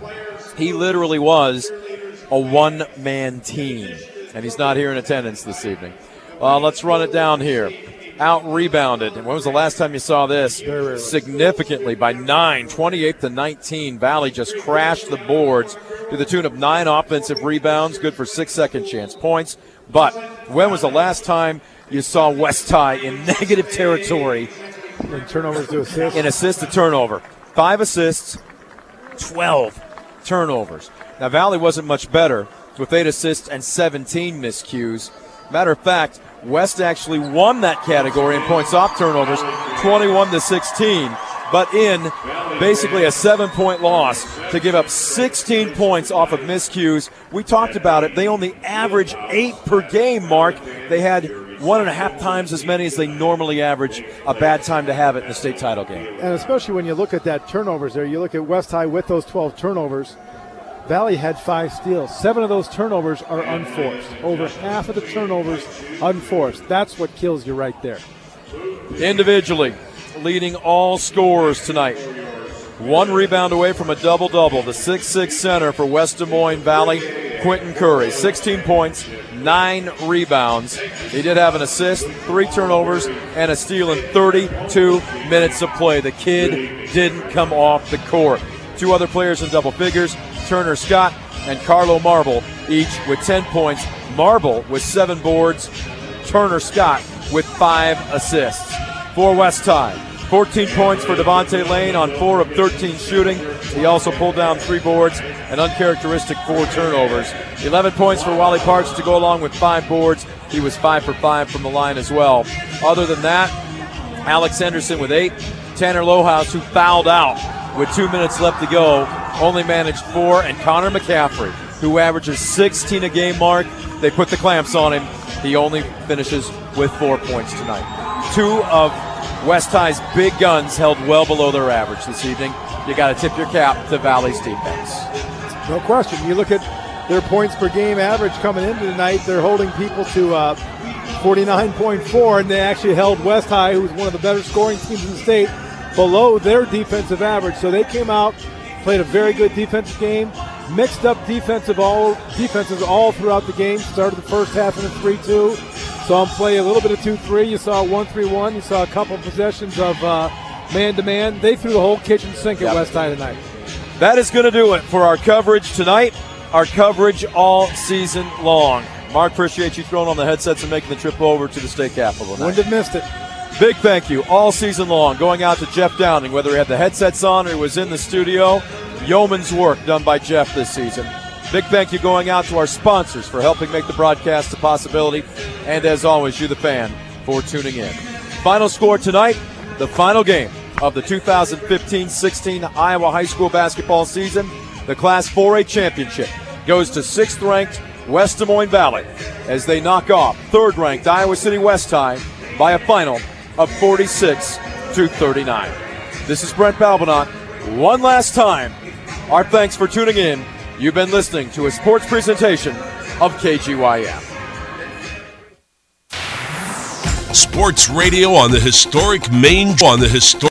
He literally was a one-man team, and he's not here in attendance this evening. Uh, let's run it down here. Out-rebounded. And when was the last time you saw this? Significantly by nine, twenty-eight to nineteen. Valley just crashed the boards to the tune of nine offensive rebounds, good for six second chance points. But when was the last time you saw West High in negative territory? In turnovers to assists? In assist to turnover. Five assists, twelve turnovers. Now, Valley wasn't much better with eight assists and seventeen miscues. Matter of fact, West actually won that category in points off turnovers, twenty-one to sixteen, but in basically a seven-point loss to give up sixteen points off of miscues. We talked about it. They only average eight per game, Mark. They had one and a half times as many as they normally average. A bad time to have it in the state title game. And especially when you look at that turnovers there, you look at West High with those twelve turnovers. Valley had five steals. Seven of those turnovers are unforced. Over half of the turnovers unforced. That's what kills you right there. Individually, leading all scorers tonight. One rebound away from a double-double. The six six center for West Des Moines Valley, Quentin Curry. sixteen points, nine rebounds. He did have an assist, three turnovers, and a steal in thirty-two minutes of play. The kid didn't come off the court. Two other players in double figures, Turner Scott and Carlo Marble, each with ten points. Marble with seven boards, Turner Scott with five assists. For West High, fourteen points for Devontae Lane on four of thirteen shooting. He also pulled down three boards and uncharacteristic four turnovers. eleven points for Wally Parks to go along with five boards. He was five for five from the line as well. Other than that, Alex Henderson with eight. Tanner Lohaus, who fouled out with two minutes left to go, only managed four. And Connor McCaffrey, who averages sixteen a game, Mark. They put the clamps on him. He only finishes with four points tonight. Two of West High's big guns held well below their average this evening. You got to tip your cap to Valley's defense. No question. You look at their points per game average coming into tonight, they're holding people to uh, forty-nine point four, and they actually held West High, who's one of the better scoring teams in the state, below their defensive average. So they came out, played a very good defensive game, mixed up defensive all defenses all throughout the game. Started the first half in a three two. Saw them play a little bit of two three. You saw one three one. You saw a couple possessions of uh, man-to-man. They threw the whole kitchen sink at yep. West High tonight. That is going to do it for our coverage tonight, our coverage all season long. Mark, appreciate you throwing on the headsets and making the trip over to the state capitol tonight. Wouldn't have missed it. Big thank you all season long going out to Jeff Downing, whether he had the headsets on or he was in the studio. Yeoman's work done by Jeff this season. Big thank you going out to our sponsors for helping make the broadcast a possibility. And as always, you the fan for tuning in. Final score tonight, the final game of the two thousand fifteen sixteen Iowa high school basketball season. The Class four A championship goes to sixth-ranked West Des Moines Valley as they knock off third-ranked Iowa City West High by a final of forty-six to thirty-nine. This is Brent Balbinot. One last time, our thanks for tuning in. You've been listening to a sports presentation of K G Y M. Sports radio on the historic main on the historic